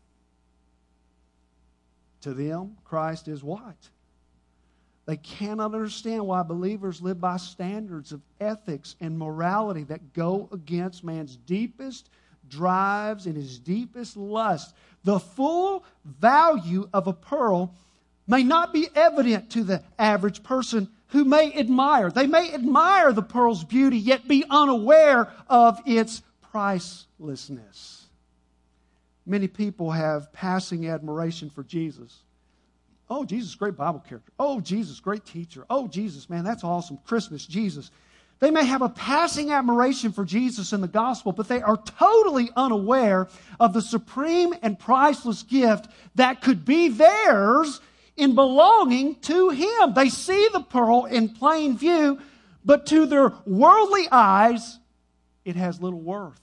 [SPEAKER 1] to them, Christ is what? They cannot understand why believers live by standards of ethics and morality that go against man's deepest drives and his deepest lust. The full value of a pearl may not be evident to the average person who may admire. They may admire the pearl's beauty, yet be unaware of its pricelessness. Many people have passing admiration for Jesus. Oh, Jesus, great Bible character. Oh, Jesus, great teacher. Oh, Jesus, man, that's awesome. Christmas, Jesus. They may have a passing admiration for Jesus in the gospel, but they are totally unaware of the supreme and priceless gift that could be theirs in belonging to Him. They see the pearl in plain view, but to their worldly eyes, it has little worth.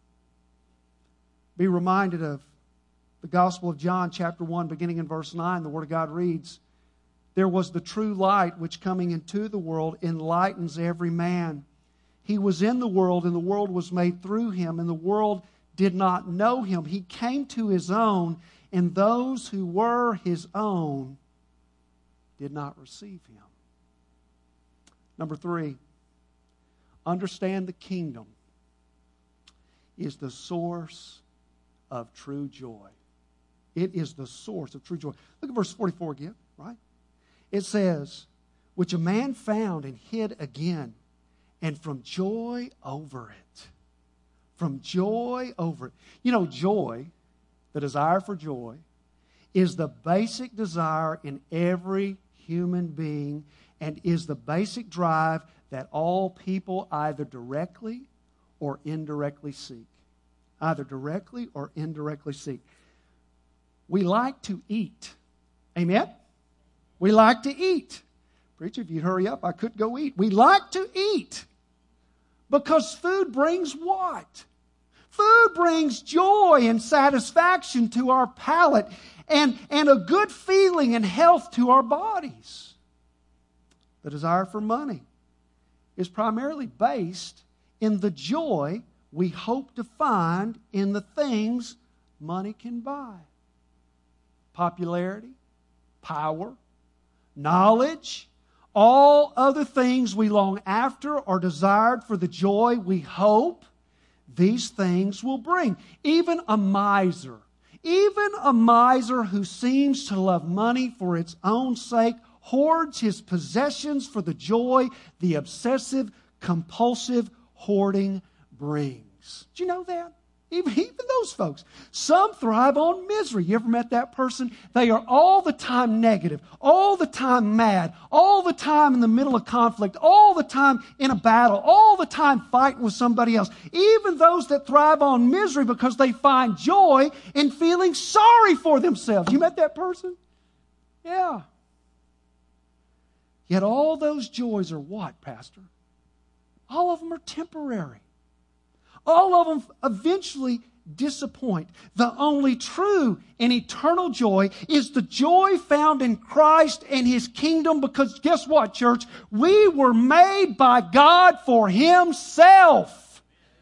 [SPEAKER 1] Be reminded of the Gospel of John, chapter 1, beginning in verse 9, the Word of God reads, "There was the true light which coming into the world enlightens every man. He was in the world, and the world was made through Him, and the world did not know Him. He came to His own, and those who were His own did not receive Him." Number 3, understand the kingdom is the source of true joy. It is the source of true joy. Look at verse 44 again, right? It says, "Which a man found and hid again, and from joy over it." From joy over it. You know, joy, the desire for joy, is the basic desire in every human being and is the basic drive that all people either directly or indirectly seek. Either directly or indirectly seek. We like to eat. Amen? We like to eat. Preacher, if you'd hurry up, I could go eat. We like to eat. Because food brings what? Food brings joy and satisfaction to our palate and a good feeling and health to our bodies. The desire for money is primarily based in the joy we hope to find in the things money can buy. Popularity, power, knowledge, all other things we long after are desired for the joy we hope these things will bring. Even a miser who seems to love money for its own sake hoards his possessions for the joy the obsessive, compulsive hoarding brings. Do you know that? Even those folks. Some thrive on misery. You ever met that person? They are all the time negative, all the time mad, all the time in the middle of conflict, all the time in a battle, all the time fighting with somebody else. Even those that thrive on misery because they find joy in feeling sorry for themselves. You met that person? Yeah. Yet all those joys are what, Pastor? All of them are temporary. All of them eventually disappoint. The only true and eternal joy is the joy found in Christ and His kingdom, because guess what, church? We were made by God for Himself.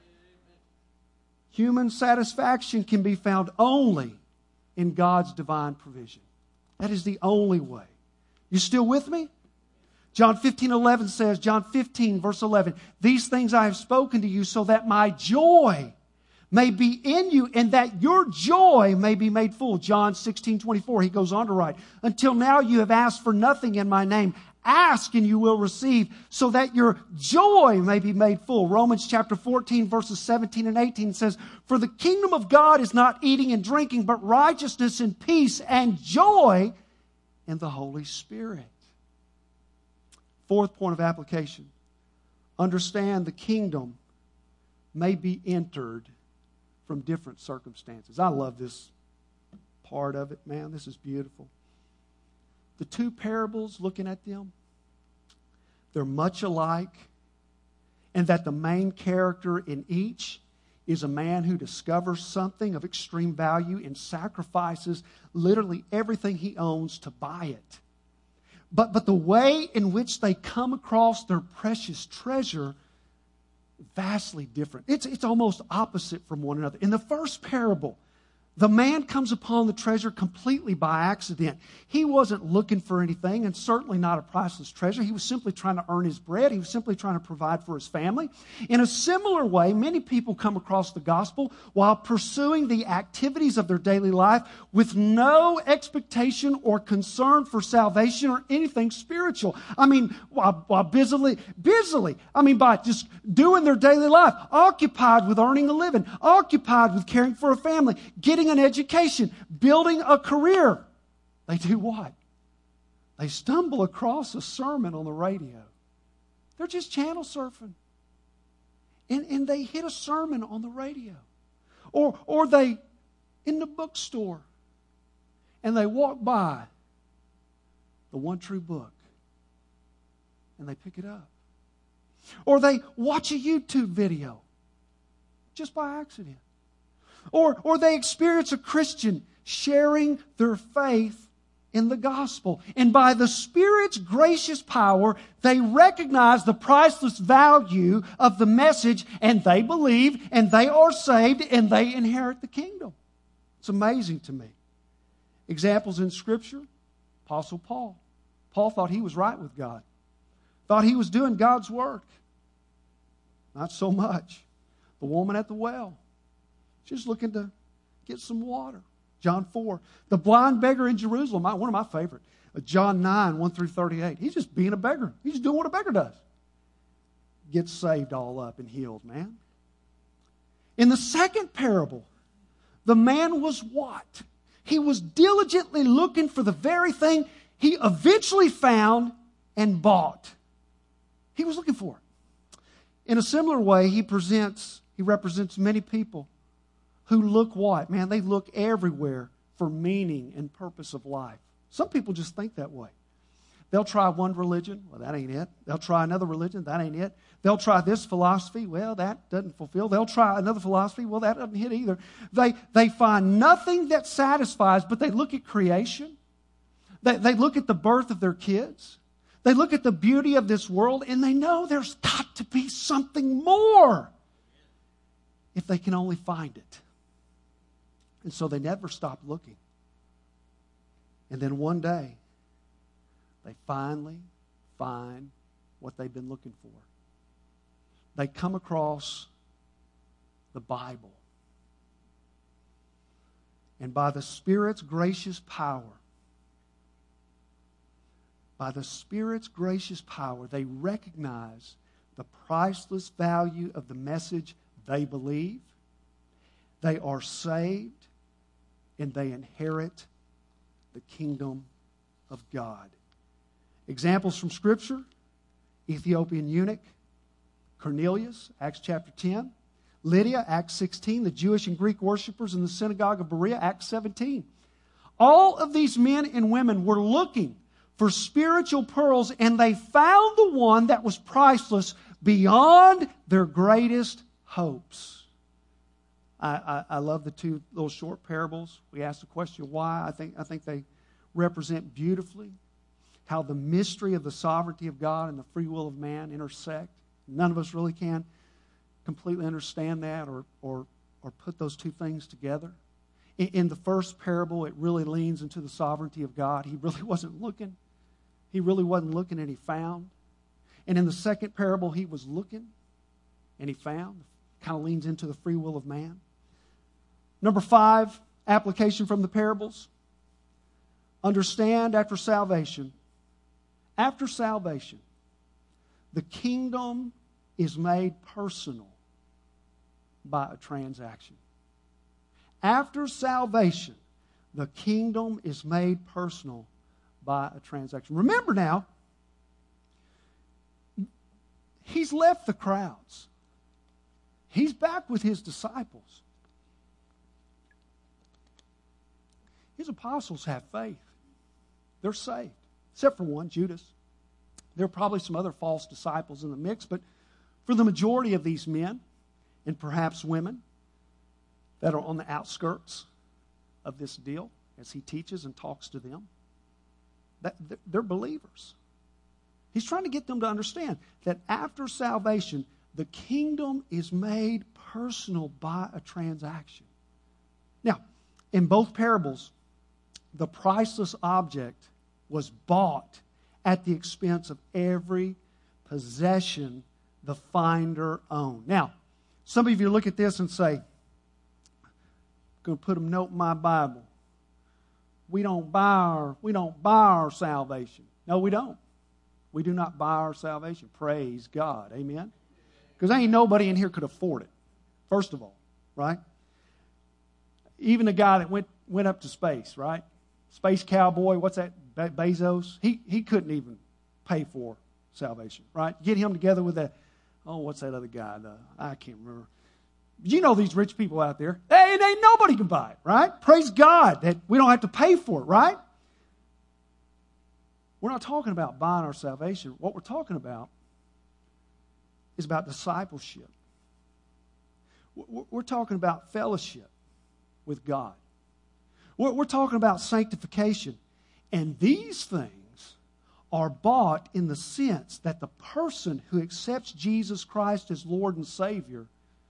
[SPEAKER 1] Human satisfaction can be found only in God's divine provision. That is the only way. You still with me? John 15:11 says, John 15, verse 11, "These things I have spoken to you so that my joy may be in you and that your joy may be made full." John 16:24, he goes on to write, "Until now you have asked for nothing in my name. Ask and you will receive, so that your joy may be made full." Romans chapter 14, verses 17 and 18 says, "For the kingdom of God is not eating and drinking, but righteousness and peace and joy in the Holy Spirit." Fourth point of application. Understand the kingdom may be entered from different circumstances. I love this part of it, man. This is beautiful. The two parables, looking at them, they're much alike, and that the main character in each is a man who discovers something of extreme value and sacrifices literally everything he owns to buy it. But the way in which they come across their precious treasure, vastly different. It's almost opposite from one another. In the first parable, the man comes upon the treasure completely by accident. He wasn't looking for anything, and certainly not a priceless treasure. He was simply trying to earn his bread. He was simply trying to provide for his family. In a similar way, many people come across the gospel while pursuing the activities of their daily life with no expectation or concern for salvation or anything spiritual. I mean, while busily, by just doing their daily life, occupied with earning a living, occupied with caring for a family, getting an education, building a career. They do what? They stumble across a sermon on the radio. They're just channel surfing. And they hit a sermon on the radio. Or they in the bookstore and they walk by the one true book and they pick it up. Or they watch a YouTube video just by accident. Or they experience a Christian sharing their faith in the gospel. And by the Spirit's gracious power, they recognize the priceless value of the message, and they believe, and they are saved, and they inherit the kingdom. It's amazing to me. Examples in Scripture, Apostle Paul. Paul thought he was right with God. Thought he was doing God's work. Not so much. The woman at the well. Just looking to get some water. John 4. The blind beggar in Jerusalem, one of my favorite. John 9, 1 through 38. He's just being a beggar. He's just doing what a beggar does. Gets saved all up and healed, man. In the second parable, the man was what? He was diligently looking for the very thing he eventually found and bought. He was looking for it. In a similar way, he represents many people who look what? Man, they look everywhere for meaning and purpose of life. Some people just think that way. They'll try one religion. Well, that ain't it. They'll try another religion. That ain't it. They'll try this philosophy. Well, that doesn't fulfill. They'll try another philosophy. Well, that doesn't hit either. They find nothing that satisfies, but they look at creation. They look at the birth of their kids. They look at the beauty of this world, and they know there's got to be something more if they can only find it. And so they never stop looking. And then one day, they finally find what they've been looking for. They come across the Bible. And by the Spirit's gracious power, they recognize the priceless value of the message they believe. They are saved, and they inherit the kingdom of God. Examples from Scripture: Ethiopian eunuch, Cornelius, Acts chapter 10, Lydia, Acts 16, the Jewish and Greek worshipers in the synagogue of Berea, Acts 17. All of these men and women were looking for spiritual pearls, and they found the one that was priceless beyond their greatest hopes. I love the two little short parables. We asked the question, why? I think they represent beautifully how the mystery of the sovereignty of God and the free will of man intersect. None of us really can completely understand that or put those two things together. In the first parable, it really leans into the sovereignty of God. He really wasn't looking. He really wasn't looking, and he found. And in the second parable, he was looking, and he found. Kind of leans into the free will of man. Number 5, application from the parables. Understand after salvation, the kingdom is made personal by a transaction. After salvation, the kingdom is made personal by a transaction. Remember now, he's left the crowds. He's back with his disciples. His apostles have faith. They're saved, except for one, Judas. There are probably some other false disciples in the mix, but for the majority of these men, and perhaps women, that are on the outskirts of this deal, as he teaches and talks to them, they're believers. He's trying to get them to understand that after salvation, the kingdom is made personal by a transaction. Now, in both parables, the priceless object was bought at the expense of every possession the finder owned. Now, some of you look at this and say, I'm going to put a note in my Bible. We don't buy our salvation. No, we don't. We do not buy our salvation. Praise God. Amen? Because ain't nobody in here could afford it, first of all, right? Even the guy that went up to space, right? Space cowboy, what's that? Bezos. He couldn't even pay for salvation, right? Get him together with what's that other guy? I can't remember. You know these rich people out there. Ain't nobody can buy it, right? Praise God that we don't have to pay for it, right? We're not talking about buying our salvation. What we're talking about is about discipleship. We're talking about fellowship with God. We're talking about sanctification. And these things are bought in the sense that the person who accepts Jesus Christ as Lord and Savior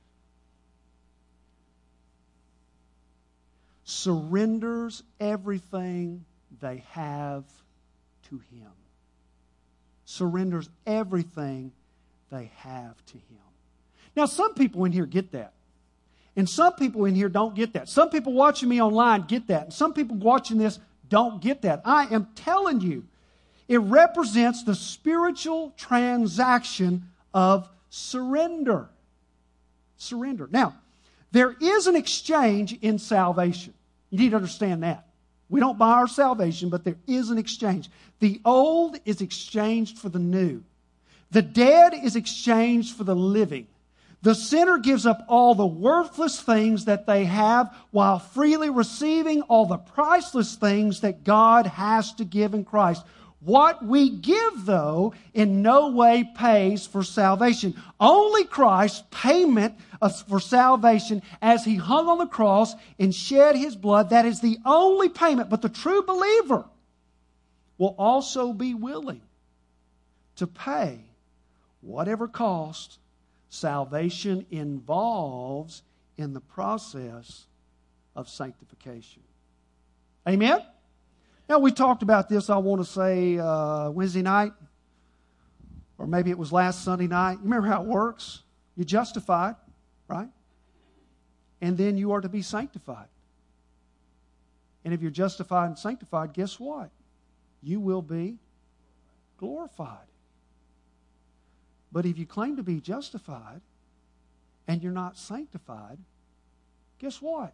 [SPEAKER 1] surrenders everything they have to Him. Surrenders everything they have to Him. Now, some people in here get that. And some people in here don't get that. Some people watching me online get that. And some people watching this don't get that. I am telling you, it represents the spiritual transaction of surrender. Surrender. Now, there is an exchange in salvation. You need to understand that. We don't buy our salvation, but there is an exchange. The old is exchanged for the new. The dead is exchanged for the living. The sinner gives up all the worthless things that they have while freely receiving all the priceless things that God has to give in Christ. What we give, though, in no way pays for salvation. Only Christ's payment for salvation as He hung on the cross and shed His blood, that is the only payment. But the true believer will also be willing to pay whatever cost salvation involves in the process of sanctification. Amen? Now, we talked about this, I want to say, Wednesday night, or maybe it was last Sunday night. You remember how it works? You're justified, right? And then you are to be sanctified. And if you're justified and sanctified, guess what? You will be glorified. But if you claim to be justified and you're not sanctified, guess what?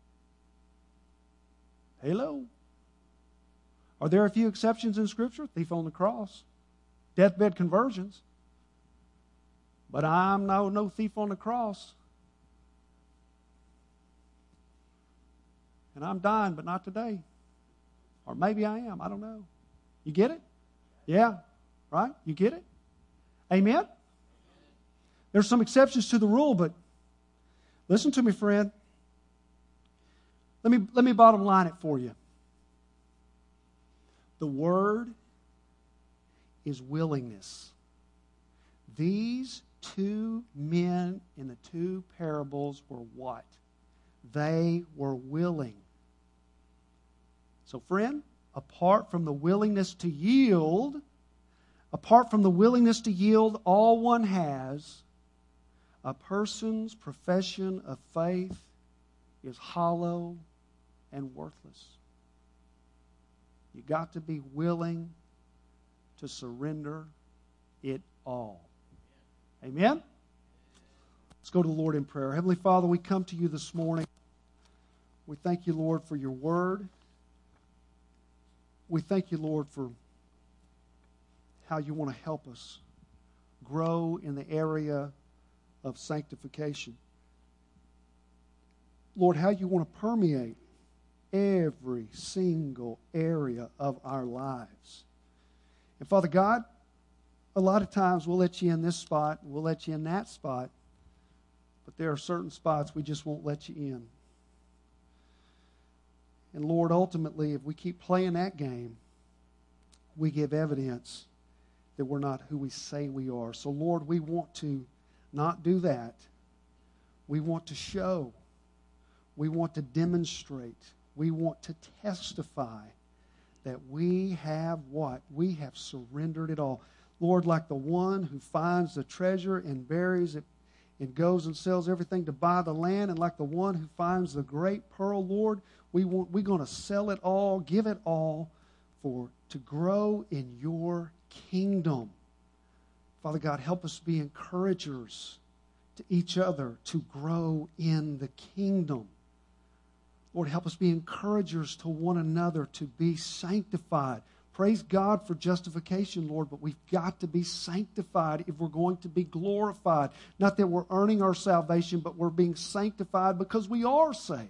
[SPEAKER 1] Hello. Are there a few exceptions in Scripture? Thief on the cross, deathbed conversions. But I'm no thief on the cross. And I'm dying, but not today. Or maybe I am. I don't know. You get it? Yeah. Right? You get it? Amen? There's some exceptions to the rule, but listen to me, friend. Let me bottom line it for you. The word is willingness. These two men in the two parables were what? They were willing. So, friend, apart from the willingness to yield, all one has, a person's profession of faith is hollow and worthless. You got to be willing to surrender it all. Amen? Let's go to the Lord in prayer. Heavenly Father, we come to you this morning. We thank you, Lord, for your word. We thank you, Lord, for how you want to help us grow in the area of sanctification. Lord, how you want to permeate every single area of our lives. And Father God, a lot of times we'll let you in this spot, we'll let you in that spot, but there are certain spots we just won't let you in. And Lord, ultimately, if we keep playing that game, we give evidence that we're not who we say we are. So Lord, we want to not do that. We want to show. We want to demonstrate. We want to testify that we have what? We have surrendered it all. Lord, like the one who finds the treasure and buries it and goes and sells everything to buy the land, and like the one who finds the great pearl, Lord, we're going to sell it all, give it all to grow in your kingdom. Father God, help us be encouragers to each other to grow in the kingdom. Lord, help us be encouragers to one another to be sanctified. Praise God for justification, Lord, but we've got to be sanctified if we're going to be glorified. Not that we're earning our salvation, but we're being sanctified because we are saved.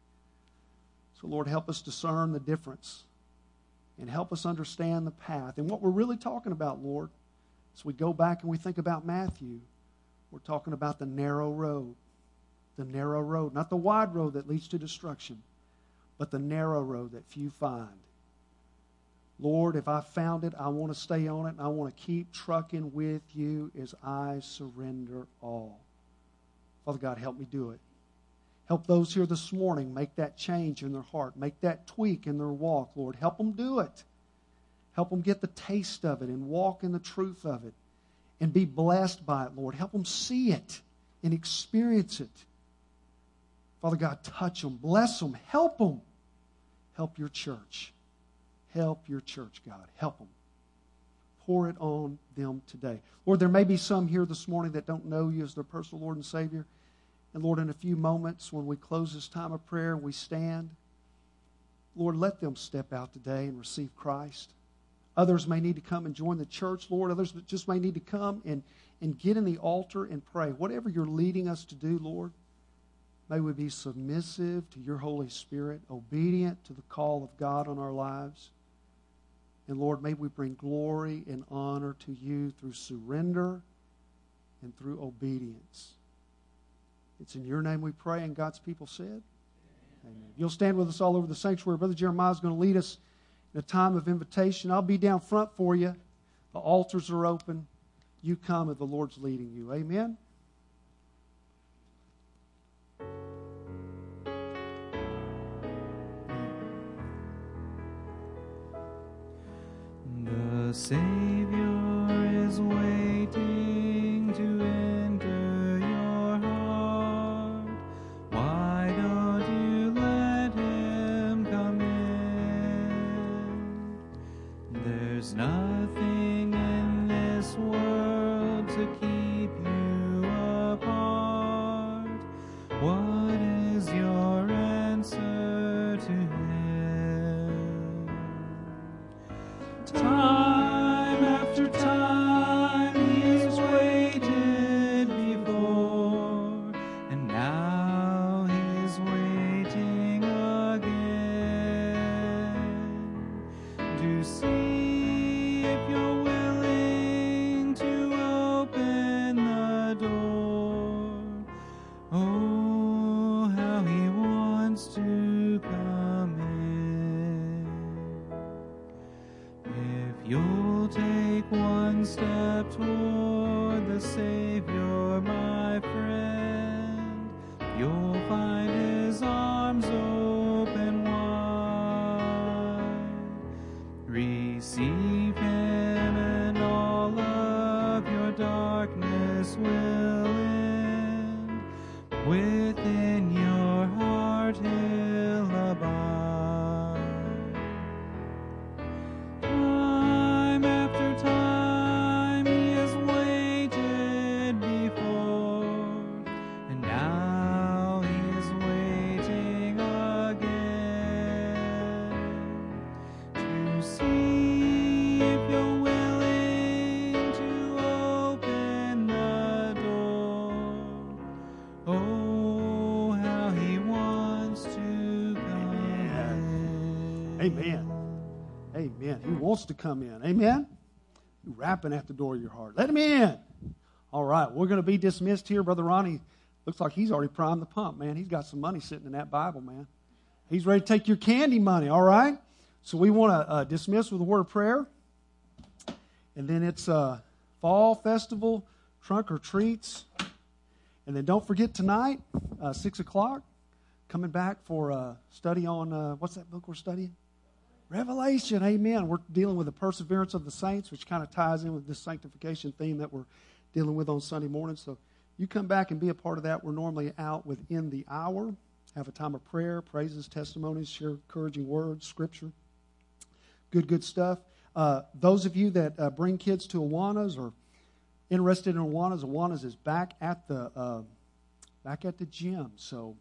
[SPEAKER 1] So, Lord, help us discern the difference and help us understand the path. And what we're really talking about, Lord, as we go back and we think about Matthew, we're talking about the narrow road. The narrow road, not the wide road that leads to destruction, but the narrow road that few find. Lord, if I found it, I want to stay on it, and I want to keep trucking with you as I surrender all. Father God, help me do it. Help those here this morning make that change in their heart, make that tweak in their walk, Lord. Help them do it. Help them get the taste of it and walk in the truth of it and be blessed by it, Lord. Help them see it and experience it. Father God, touch them, bless them, help them. Help your church. Help your church, God. Help them. Pour it on them today. Lord, there may be some here this morning that don't know you as their personal Lord and Savior. And Lord, in a few moments when we close this time of prayer and we stand, Lord, let them step out today and receive Christ. Others may need to come and join the church, Lord. Others just may need to come and get in the altar and pray. Whatever you're leading us to do, Lord, may we be submissive to your Holy Spirit, obedient to the call of God on our lives. And Lord, may we bring glory and honor to you through surrender and through obedience. It's in your name we pray, and God's people said, amen. You'll stand with us all over the sanctuary. Brother Jeremiah is going to lead us in a time of invitation. I'll be down front for you. The altars are open. You come and the Lord's leading you. Amen.
[SPEAKER 2] The Savior is waiting to enter your heart. Why don't you let him come in? There's nothing in this world to keep you apart. What is your answer to him? Time after time he has waited before, and now he's waiting again to see if you're willing to open the door. Oh, how he wants to come in. If you'll take one step toward the Savior, my friend, you'll find his arms open wide. Receive him and all of your darkness will end. Within your heart he'll abide. Time after time he has waited before, and now he's waiting again to see if you're willing to open the door. Oh, how he wants to come in.
[SPEAKER 1] Amen. Amen. He wants to come in. Amen. You're rapping at the door of your heart. Let him in. All right. We're going to be dismissed here. Brother Ronnie looks like he's already primed the pump, man. He's got some money sitting in that Bible, man. He's ready to take your candy money. All right. So we want to dismiss with a word of prayer. And then it's Fall Festival, Trunk or Treats. And then don't forget tonight, 6 o'clock, coming back for a study on, what's that book we're studying? Revelation, amen. We're dealing with the perseverance of the saints, which kind of ties in with this sanctification theme that we're dealing with on Sunday morning. So you come back and be a part of that. We're normally out within the hour, have a time of prayer, praises, testimonies, share encouraging words, scripture. Good stuff. Those of you that bring kids to Awanas or interested in Awanas is back at the gym. So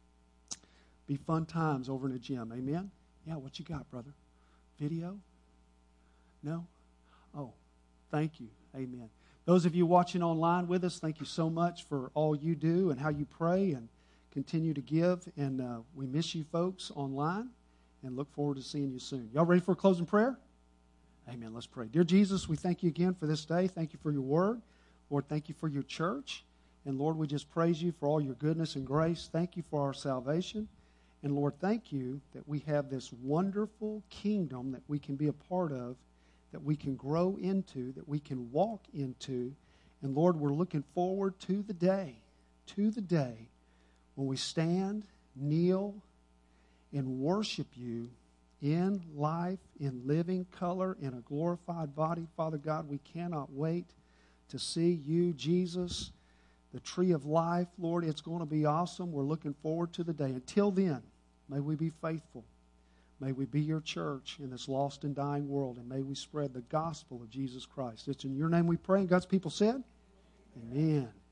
[SPEAKER 1] be fun times over in the gym. Amen. Yeah, what you got, brother? Video? No? Oh, thank you. Amen. Those of you watching online with us, thank you so much for all you do and how you pray and continue to give. And we miss you folks online and look forward to seeing you soon. Y'all ready for a closing prayer? Amen. Let's pray. Dear Jesus, we thank you again for this day. Thank you for your word. Lord, thank you for your church. And Lord, we just praise you for all your goodness and grace. Thank you for our salvation. And Lord, thank you that we have this wonderful kingdom that we can be a part of, that we can grow into, that we can walk into. And Lord, we're looking forward to the day when we stand, kneel, and worship you in life, in living color, in a glorified body. Father God, we cannot wait to see you, Jesus, the tree of life. Lord, it's going to be awesome. We're looking forward to the day. Until then, may we be faithful. May we be your church in this lost and dying world, and may we spread the gospel of Jesus Christ. It's in your name we pray, and God's people said, amen.